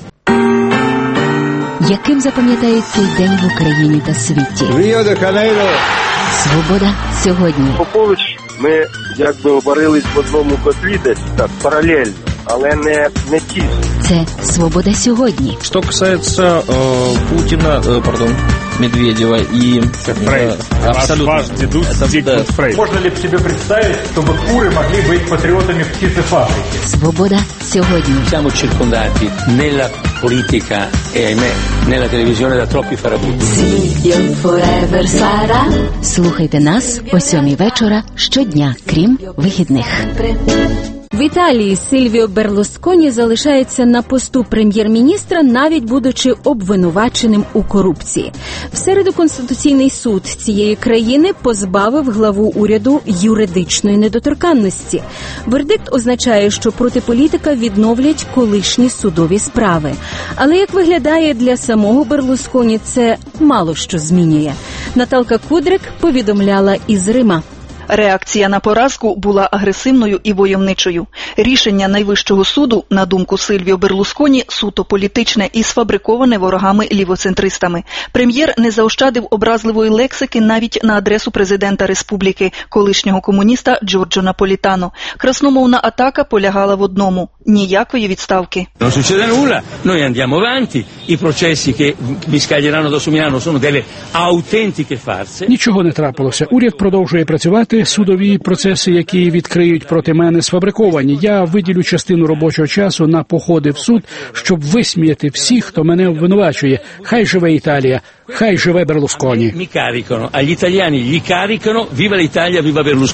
Яким запам'ятається цей день в Україні та світі? Ріо-де-Жанейро. Свобода сьогодні. Попович, ми якби обарились в одному котлі десь так, паралельно, але не тісно. Це «Свобода сьогодні». Что касается Путина, Медведева и... Абсолютно. Ваш дедусь Зигмунд Фрейд. Можно ли себе представить, чтобы куры могли быть патриотами птиц Африки? «Свобода сьогодні». Siamo circondati nella politica e ahimè nella televisione da troppi farabutti. Silvio Forever Sara. Слухайте нас о 7 вечора щодня, крім вихідних. В Італії Сильвіо Берлусконі залишається на посту прем'єр-міністра, навіть будучи обвинуваченим у корупції. В середу Конституційний суд цієї країни позбавив главу уряду юридичної недоторканності. Вердикт означає, що проти політика відновлять колишні судові справи. Але, як виглядає, для самого Берлусконі це мало що змінює. Наталка Кудрик повідомляла із Рима. Реакція на поразку була агресивною і войовничою. Рішення Найвищого суду, на думку Сильвіо Берлусконі, суто політичне і сфабриковане ворогами-лівоцентристами. Прем'єр не заощадив образливої лексики навіть на адресу президента республіки, колишнього комуніста Джорджо Наполітано. Красномовна атака полягала в одному – ніякої відставки. Non succede nulla, noi andiamo avanti, i processi che mi scaglieranno addosso Milano sono delle autentiche farse. Нічого не трапилося. Уряд продовжує працювати. Судові процеси, які відкриють проти мене, сфабриковані. Я виділю частину робочого часу на походи в суд, щоб висміяти всіх, хто мене обвинувачує. Хай живе Італія, хай живе Берлусконі. Mi caricano, agli italiani gli caricano, viva l'Italia, viva Berlusconi.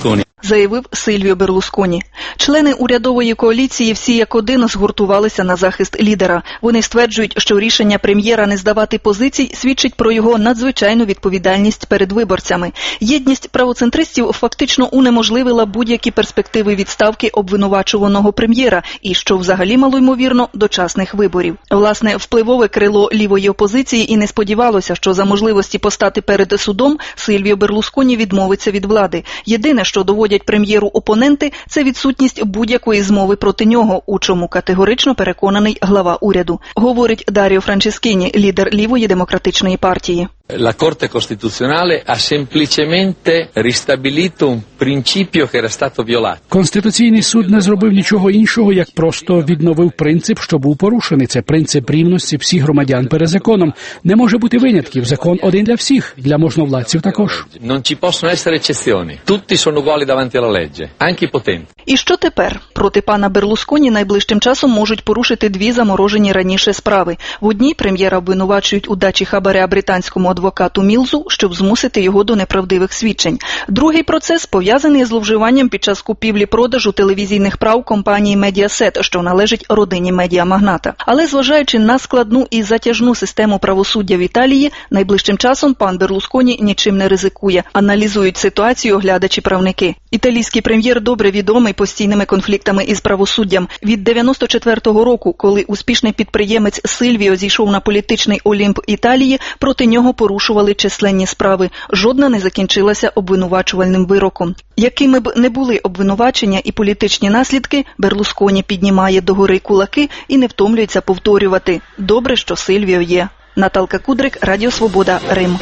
заявив Сильвіо Берлусконі. Члени урядової коаліції всі як один згуртувалися на захист лідера. Вони стверджують, що рішення прем'єра не здавати позицій свідчить про його надзвичайну відповідальність перед виборцями. Єдність правоцентристів фактично унеможливила будь-які перспективи відставки обвинувачуваного прем'єра і, що взагалі малоймовірно, дочасних виборів. Власне, впливове крило лівої опозиції і не сподівалося, що за можливості постати перед судом Сильвіо Берлусконі відмовиться від влади. Єдине, що доводять прем'єру опоненти, це відсутність будь-якої змови проти нього, у чому категорично переконаний глава уряду. Говорить Даріо Франческіні, лідер лівої демократичної партії. La Corte Costituzionale ha semplicemente ristabilito un principio che era stato violato. Конституційний суд не зробив нічого іншого, як просто відновив принцип, що був порушений. Це принцип рівності всіх громадян перед законом. Не може бути винятків. Закон один для всіх, для можновладців також. Non ci possono essere eccezioni. Tutti sono uguali davanti alla legge, anche i potenti. І що тепер? Проти пана Берлусконі найближчим часом можуть порушити дві заморожені раніше справи. В одній прем'єра обвинувачують у дачі хабаря британському адвокату Мілзу, щоб змусити його до неправдивих свідчень. Другий процес пов'язаний з зловживанням під час купівлі-продажу телевізійних прав компанії Mediaset, що належить родині медіамагната. Але зважаючи на складну і затяжну систему правосуддя в Італії, найближчим часом пан Берлусконі нічим не ризикує. Аналізують ситуацію оглядачі-правники. Італійський прем'єр добре відомий постійними конфліктами із правосуддям. Від 94-го року, коли успішний підприємець Сильвіо зійшов на політичний Олімп Італії, проти нього порушували численні справи. Жодна не закінчилася обвинувачувальним вироком. Якими б не були обвинувачення і політичні наслідки, Берлусконі піднімає догори кулаки і не втомлюється повторювати «Добре, що Сильвіо є». Наталка Кудрик, Радіо Свобода, Рим.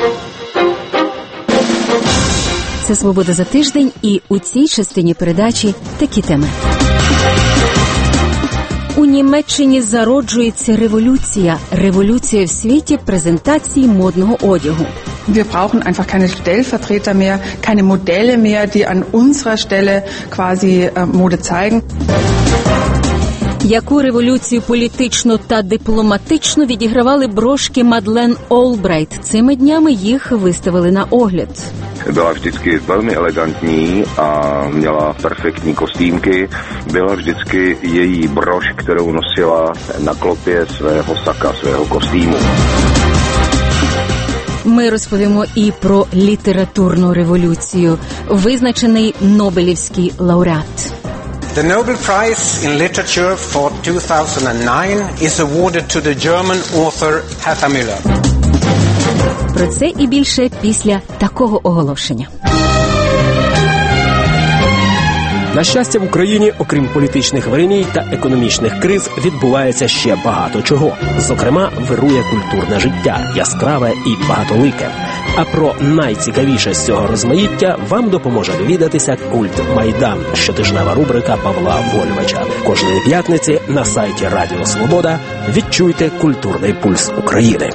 Це «Свобода за тиждень» і у цій частині передачі такі теми. У Німеччині зароджується революція. Революція в світі презентації модного одягу. Wir brauchen einfach keine Stellvertreter mehr, keine Modelle mehr, die an unserer Stelle quasi Mode zeigen. Яку революцію політично та дипломатично відігравали брошки Мадлен Олбрайт. Цими днями їх виставили на огляд. Byla vždycky velmi elegantní a měla perfektní kostýmky. Byla vždycky její brož, kterou nosila na klopě svého saka, svého kostýmu. Ми розповімо і про літературну революцію. Визначений Нобелівський лауреат. The Nobel Prize in Literature for 2009 is awarded to the German author Hertha Müller. Про це і більше після такого оголошення. На щастя, в Україні, окрім політичних вириній та економічних криз, відбувається ще багато чого. Зокрема, вирує культурне життя, яскраве і багатолике. А про найцікавіше з цього розмаїття вам допоможе довідатися «Культ Майдан» – щотижнева рубрика Павла Вольвача. Кожної п'ятниці на сайті Радіо Свобода відчуйте культурний пульс України.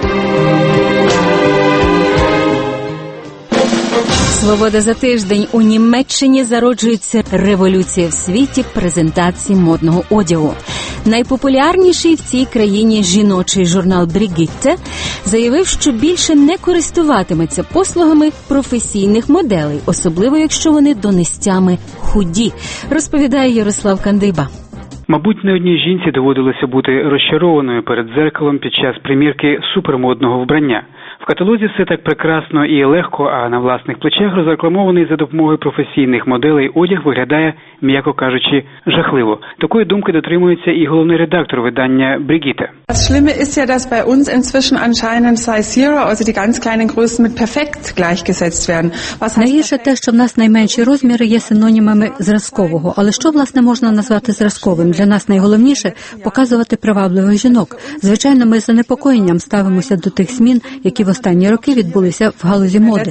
«Свобода за тиждень». У Німеччині зароджується революція в світі презентації модного одягу. Найпопулярніший в цій країні жіночий журнал «Брігітте» заявив, що більше не користуватиметься послугами професійних моделей, особливо якщо вони донестями худі, розповідає Ярослав Кандиба. Мабуть, не одній жінці доводилося бути розчарованою перед дзеркалом під час примірки супермодного вбрання. В каталозі все так прекрасно і легко, а на власних плечах розрекламований за допомогою професійних моделей одяг виглядає, м'яко кажучи, жахливо. Такої думки дотримується і головний редактор видання «Брігітте». Das Schlimme ist ja, dass bei uns inzwischen anscheinend Size Zero, also die ganz kleinen Größen, mit perfekt gleichgesetzt werden. Найгірше те, що в нас найменші розміри є синонімами зразкового. Але що, власне, можна назвати зразковим? Для нас найголовніше – показувати привабливих жінок. Звичайно, ми з занепокоєнням ставимося до тих змін, які в останні роки відбулися в галузі моди.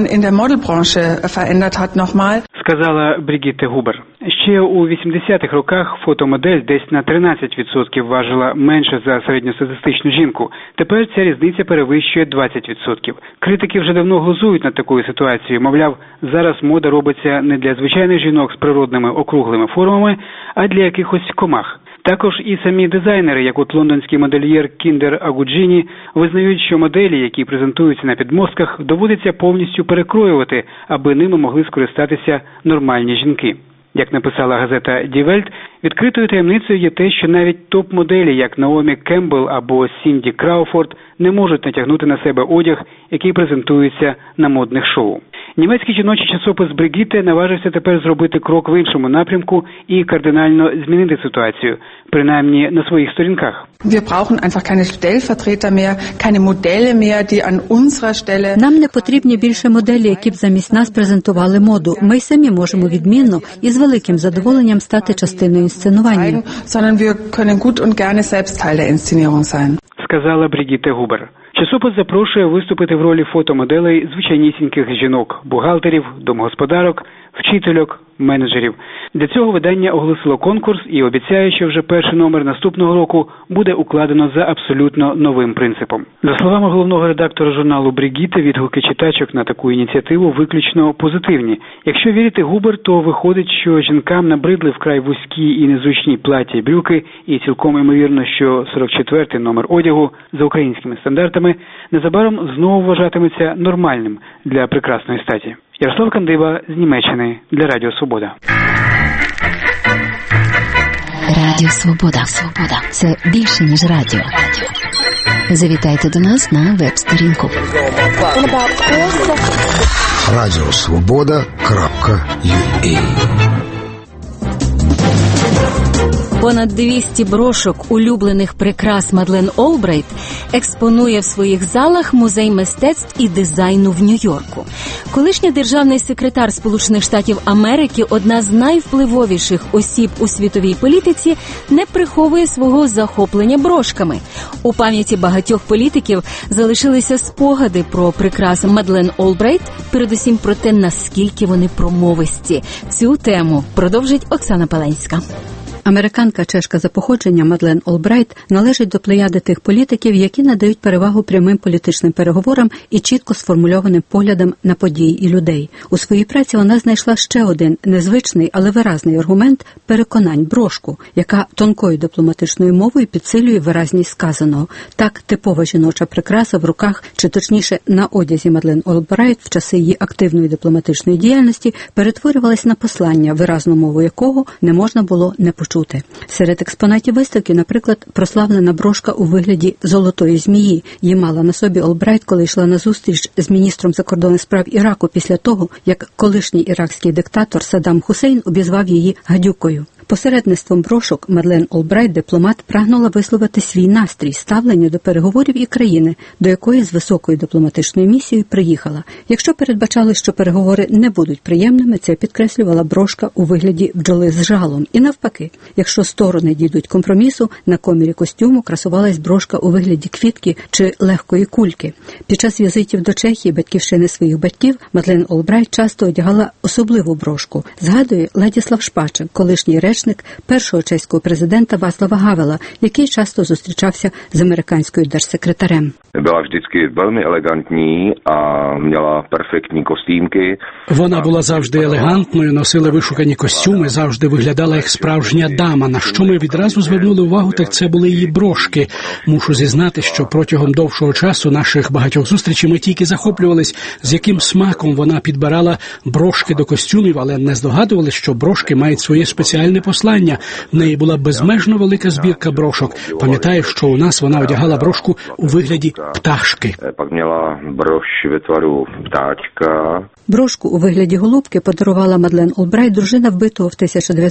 Сказала Брігітте Губер. Ще у 80-х роках фотомодель десь на 13% важила менше за середньостатистичну жінку. Тепер ця різниця перевищує 20%. Критики вже давно глузують над такою ситуацією. Мовляв, зараз мода робиться не для звичайних жінок з природними округлими формами, а для якихось комах. Також і самі дизайнери, як от лондонський модельєр Кіндер Агуджіні, визнають, що моделі, які презентуються на підмостках, доводиться повністю перекроювати, аби ними могли скористатися нормальні жінки. Як написала газета Die Welt, відкритою таємницею є те, що навіть топ-моделі, як Наомі Кембл або Сінді Крауфорд, не можуть натягнути на себе одяг, який презентується на модних шоу. Німецький жіночий часопис Бригітте наважився тепер зробити крок в іншому напрямку і кардинально змінити ситуацію, принаймні на своїх сторінках. Wir brauchen einfach keine Stellvertreter mehr, keine Modelle mehr, die an unserer Stelle. Нам не потрібні більше моделі, які б замість нас презентували моду. Ми й самі можемо відмінно і з великим задоволенням стати частиною інсценування. Sondern wir können gut und gerne selbst Teil der Inszenierung sein. Сказала Бригітте Губер. Часопис запрошує виступити в ролі фотомоделей звичайнісіньких жінок, бухгалтерів, домогосподарок, вчительок, менеджерів. Для цього видання оголосило конкурс і обіцяє, що вже перший номер наступного року буде укладено за абсолютно новим принципом. За словами головного редактора журналу Бригітте, відгуки читачок на таку ініціативу виключно позитивні. Якщо вірити Губер, то виходить, що жінкам набридли вкрай вузькі і незручні плаття і брюки, і цілком ймовірно, що 44-й номер одягу за українськими стандартами незабаром знову вважатиметься нормальним для прекрасної статі. Ярослав Кандива з Німеччини для Радіо Свобода. Радіо Свобода. Це більше, ніж радіо. Завітайте до нас на веб-сторінку. Радіосвобода.ua. Понад 200 брошок улюблених прикрас Мадлен Олбрайт експонує в своїх залах Музей мистецтв і дизайну в Нью-Йорку. Колишній державний секретар Сполучених Штатів Америки, одна з найвпливовіших осіб у світовій політиці, не приховує свого захоплення брошками. У пам'яті багатьох політиків залишилися спогади про прикраси Мадлен Олбрайт, передусім про те, наскільки вони промовисті. Цю тему продовжить Оксана Паленська. Американка-чешка за походженням Мадлен Олбрайт належить до плеяди тих політиків, які надають перевагу прямим політичним переговорам і чітко сформульованим поглядам на події і людей. У своїй праці вона знайшла ще один незвичний, але виразний аргумент переконань – брошку, яка тонкою дипломатичною мовою підсилює виразність сказаного. Так, типова жіноча прикраса в руках, чи точніше на одязі Мадлен Олбрайт в часи її активної дипломатичної діяльності перетворювалась на послання, виразну мову якого не можна було не почути. Серед експонатів виставки, наприклад, прославлена брошка у вигляді золотої змії. Її мала на собі Олбрайт, коли йшла на зустріч з міністром закордонних справ Іраку після того, як колишній іракський диктатор Саддам Хусейн обізвав її гадюкою. Посередництвом брошок Мадлен Олбрайт, дипломат, прагнула висловити свій настрій, ставлення до переговорів і країни, до якої з високою дипломатичною місією приїхала. Якщо передбачали, що переговори не будуть приємними, це підкреслювала брошка у вигляді бджоли з жалом. І навпаки, якщо сторони дійдуть компромісу, на комірі костюму красувалась брошка у вигляді квітки чи легкої кульки. Під час візитів до Чехії, батьківщини своїх батьків, Мадлен Олбрайт часто одягала особливу брошку. Згадує Ладіслав Шпачик, колишній речник першого чеського президента Václava Havela, який часто зустрічався з американською держсекретарем. Була vždycky velmi elegantní a měla perfektní kostýmky. Вона була завжди елегантною, носила вишукані костюми, завжди виглядала як справжня дама. На що ми відразу звернули увагу, так це були її брошки. Мушу зізнати, що протягом довшого часу наших багатьох зустрічей ми тільки захоплювались, з яким смаком вона підбирала брошки до костюмів, але не здогадувалися, що брошки мають своє спеціальне послання. В неї була безмежно велика збірка брошок. Пам'ятаю, що у нас вона одягала брошку у вигляді пташки. Pak měla brož ve tvaru ptáčka. Брошку у вигляді голубки подарувала Мадлен Олбрайт дружина вбитого в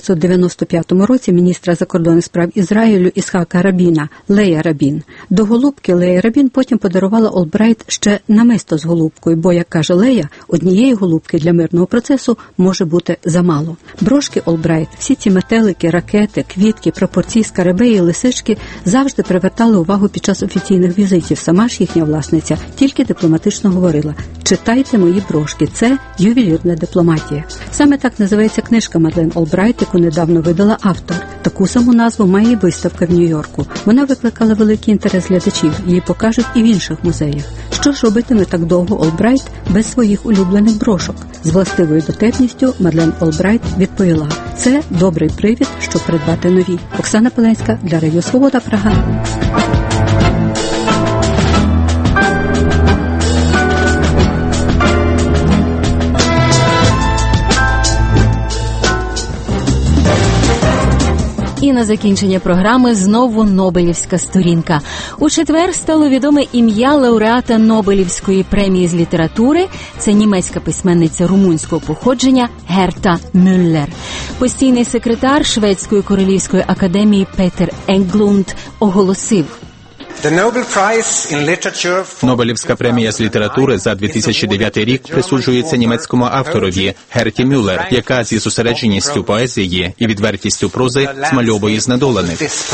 1995 році міністра закордонних справ Ізраїлю Ісхака Рабіна, Лея Рабін. До голубки Лея Рабін потім подарувала Олбрайт ще намисто з голубкою, бо, як каже Лея, однієї голубки для мирного процесу може бути замало. Брошки Олбрайт, всі ці метелики, ракети, квітки, пропорції, скарабеї, лисички завжди привертали увагу під час офіційних візитів. Сама ж їхня власниця тільки дипломатично говорила: «Читайте мої брошки, це ювелірна дипломатія». Саме так називається книжка Мадлен Олбрайт, яку недавно видала автор. Таку саму назву має і виставка в Нью-Йорку. Вона викликала великий інтерес глядачів, її покажуть і в інших музеях. Що ж робитиме так довго Олбрайт без своїх улюблених брошок? З властивою дотепністю Мадлен Олбрайт відповіла: Це добрий привід, щоб придбати нові. Оксана Пеленська для Радіо Свобода, Прага. І на закінчення програми знову Нобелівська сторінка. У четвер стало відоме ім'я лауреата Нобелівської премії з літератури. Це німецька письменниця румунського походження Герта Мюллер. Постійний секретар Шведської королівської академії Петер Енглунд оголосив: Нобелівська премія з літератури за 2009 рік присуджується німецькому авторові Герті Мюллер, яка зі зосередженістю поезії і відвертістю прози змальовує знедолених.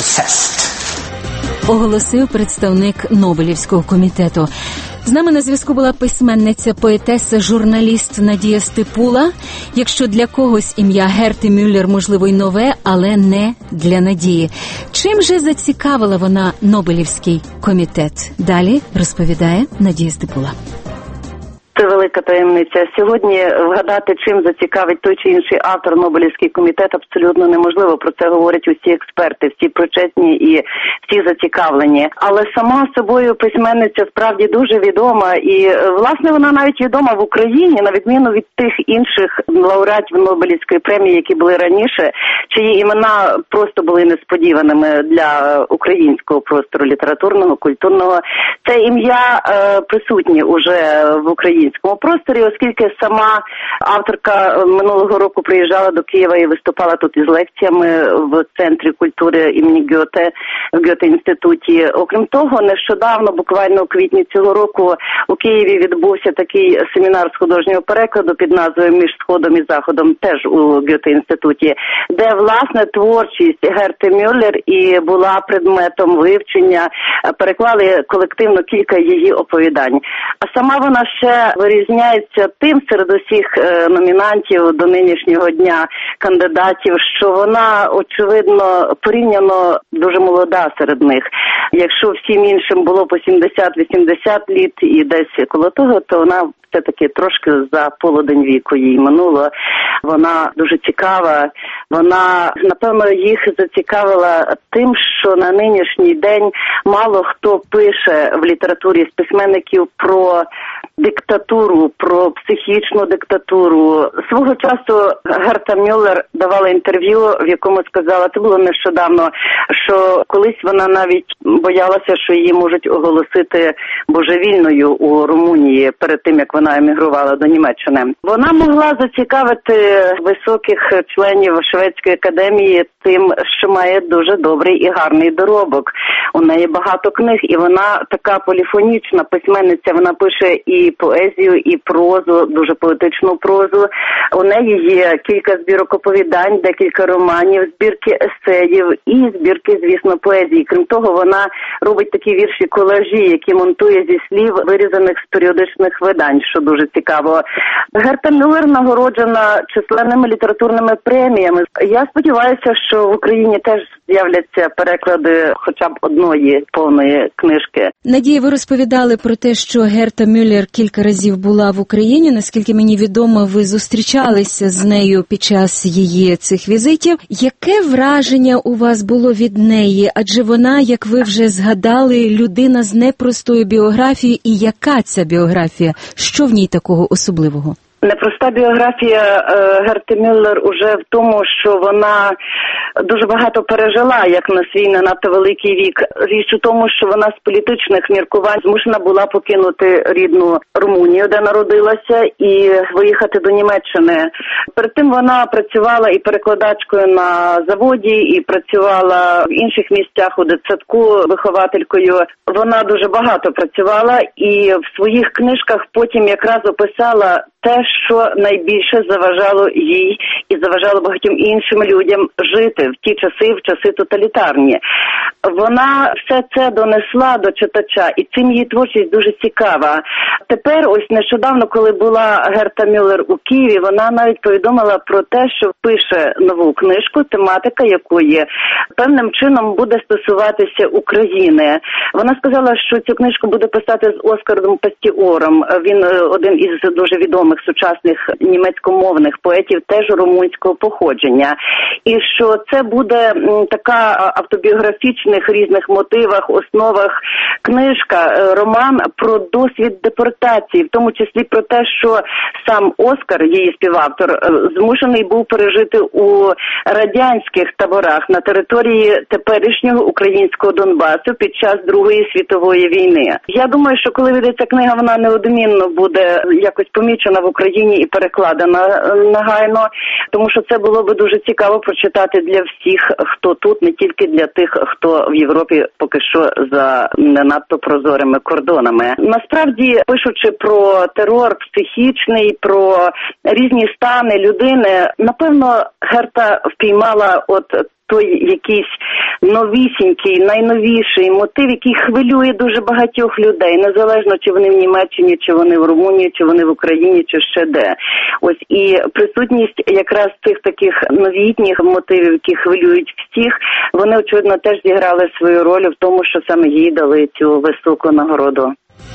Оголосив представник Нобелівського комітету. З нами на зв'язку була письменниця, поетеса, журналіст Надія Стипула. Якщо для когось ім'я Герти Мюллер, можливо, й нове, але не для Надії. Чим же зацікавила вона Нобелівський комітет? Далі розповідає Надія Стипула. Це велика таємниця. Сьогодні вгадати, чим зацікавить той чи інший автор Нобелівський комітет, абсолютно неможливо. Про це говорять усі експерти, всі причетні і всі зацікавлені. Але сама собою письменниця справді дуже відома. І, власне, вона навіть відома в Україні, на відміну від тих інших лауреатів Нобелівської премії, які були раніше, чиї імена просто були несподіваними для українського простору літературного, культурного. Це ім'я присутнє уже в Україні. Просторі, оскільки сама авторка минулого року приїжджала до Києва і виступала тут із лекціями в Центрі культури імені Гьоте, в Гьоте-інституті. Окрім того, нещодавно, буквально у квітні цього року, у Києві відбувся такий семінар з художнього перекладу під назвою «Між Сходом і Заходом», теж у Гьоте-інституті, де, власне, творчість Герти Мюллер і була предметом вивчення. Переклали колективно кілька її оповідань. А сама вона ще вирізняється тим серед усіх номінантів до нинішнього дня кандидатів, що вона, очевидно, порівняно дуже молода серед них. Якщо всім іншим було по 70-80 літ і десь коло того, то вона все-таки трошки за полудень віку їй минуло. Вона дуже цікава. Вона, напевно, їх зацікавила тим, що на нинішній день мало хто пише в літературі з письменників про диктатуру, про психічну диктатуру. Свого часу Герта Мюллер давала інтерв'ю, в якому сказала, це було нещодавно, що колись вона навіть боялася, що її можуть оголосити божевільною у Румунії перед тим, як вона емігрувала до Німеччини. Вона могла зацікавити високих членів Шведської академії тим, що має дуже добрий і гарний доробок. У неї багато книг, і вона така поліфонічна письменниця, вона пише і поезію, і прозу, дуже поетичну прозу. У неї є кілька збірок оповідань, декілька романів, збірки есеїв і збірки, звісно, поезії. Крім того, вона робить такі вірші-колажі, які монтує зі слів, вирізаних з періодичних видань, що дуже цікаво. Герта Мюллер нагороджена численними літературними преміями. Я сподіваюся, що в Україні теж з'являться переклади хоча б одної повної книжки. Надія, ви розповідали про те, що Герта Мюллер кілька разів була в Україні. Наскільки мені відомо, ви зустрічалися з нею під час її цих візитів. Яке враження у вас було від неї? Адже вона, як ви вже згадали, людина з непростою біографією. І яка ця біографія? Що в ній такого особливого? Непроста біографія Герти Мюллер уже в тому, що вона дуже багато пережила, як на свій не надто великий вік. Річ у тому, що вона з політичних міркувань змушена була покинути рідну Румунію, де народилася, і виїхати до Німеччини. Перед тим вона працювала і перекладачкою на заводі, і працювала в інших місцях у дитсадку вихователькою. Вона дуже багато працювала і в своїх книжках потім якраз описала те, що найбільше заважало їй і заважало багатьом іншим людям жити робити в ті часи, в часи тоталітарні. Вона все це донесла до читача, і цим її творчість дуже цікава. Тепер, ось нещодавно, коли була Герта Мюллер у Києві, вона навіть повідомила про те, що пише нову книжку, тематика якої певним чином буде стосуватися України. Вона сказала, що цю книжку буде писати з Оскаром Пастіором. Він один із дуже відомих сучасних німецькомовних поетів, теж румунського походження. І що це буде така автобіографічних різних мотивах, основах книжка, роман про досвід депортації, в тому числі про те, що сам Оскар, її співавтор, змушений був пережити у радянських таборах на території теперішнього українського Донбасу під час Другої світової війни. Я думаю, що коли вийде ця книга, вона неодмінно буде якось помічена в Україні і перекладена негайно, тому що це було би дуже цікаво прочитати для всіх, хто тут, не тільки для тих, хто в Європі поки що за не надто прозорими кордонами. Насправді, пишучи про терор психічний, про різні стани людини, напевно, Герта впіймала той якийсь новісінький, найновіший мотив, який хвилює дуже багатьох людей, незалежно чи вони в Німеччині, чи вони в Румунії, чи вони в Україні, чи ще де. Ось і присутність якраз цих таких новітніх мотивів, які хвилюють всіх, вони, очевидно, теж зіграли свою роль в тому, що саме їй дали цю високу нагороду.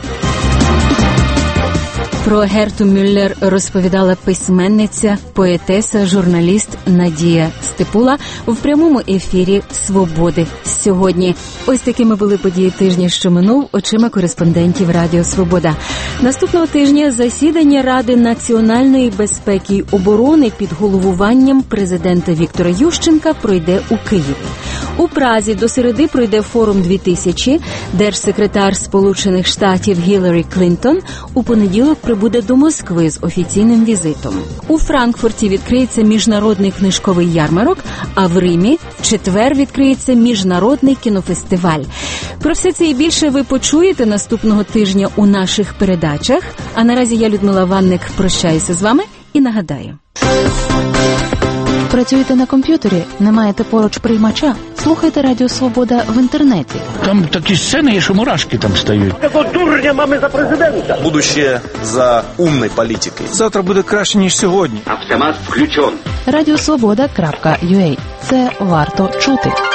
Про Герту Мюллер розповідала письменниця, поетеса, журналіст Надія Степула в прямому ефірі «Свободи» сьогодні. Ось такими були події тижня, що минув, очима кореспондентів Радіо Свобода. Наступного тижня засідання Ради національної безпеки й оборони під головуванням президента Віктора Ющенка пройде у Києві. У Празі до середи пройде форум 2000. Держсекретар Сполучених Штатів Гіларі Клінтон у понеділок прибуде до Москви з офіційним візитом. У Франкфурті відкриється міжнародний книжковий ярмарок, а в Римі в четвер відкриється міжнародний кінофестиваль. Про все це і більше ви почуєте наступного тижня у наших передачах. А наразі я, Людмила Ванник, прощаюся з вами і нагадаю. Працюєте на комп'ютері? Не маєте поруч приймача? Слухайте Радіо Свобода в інтернеті. Там такі сцени є, що мурашки там стають. Такого дурня mamy за президента. Будущее за умной політикою. Завтра буде краще, ніж сьогодні. Автомат включен. Радіосвобода.ua. Це варто чути.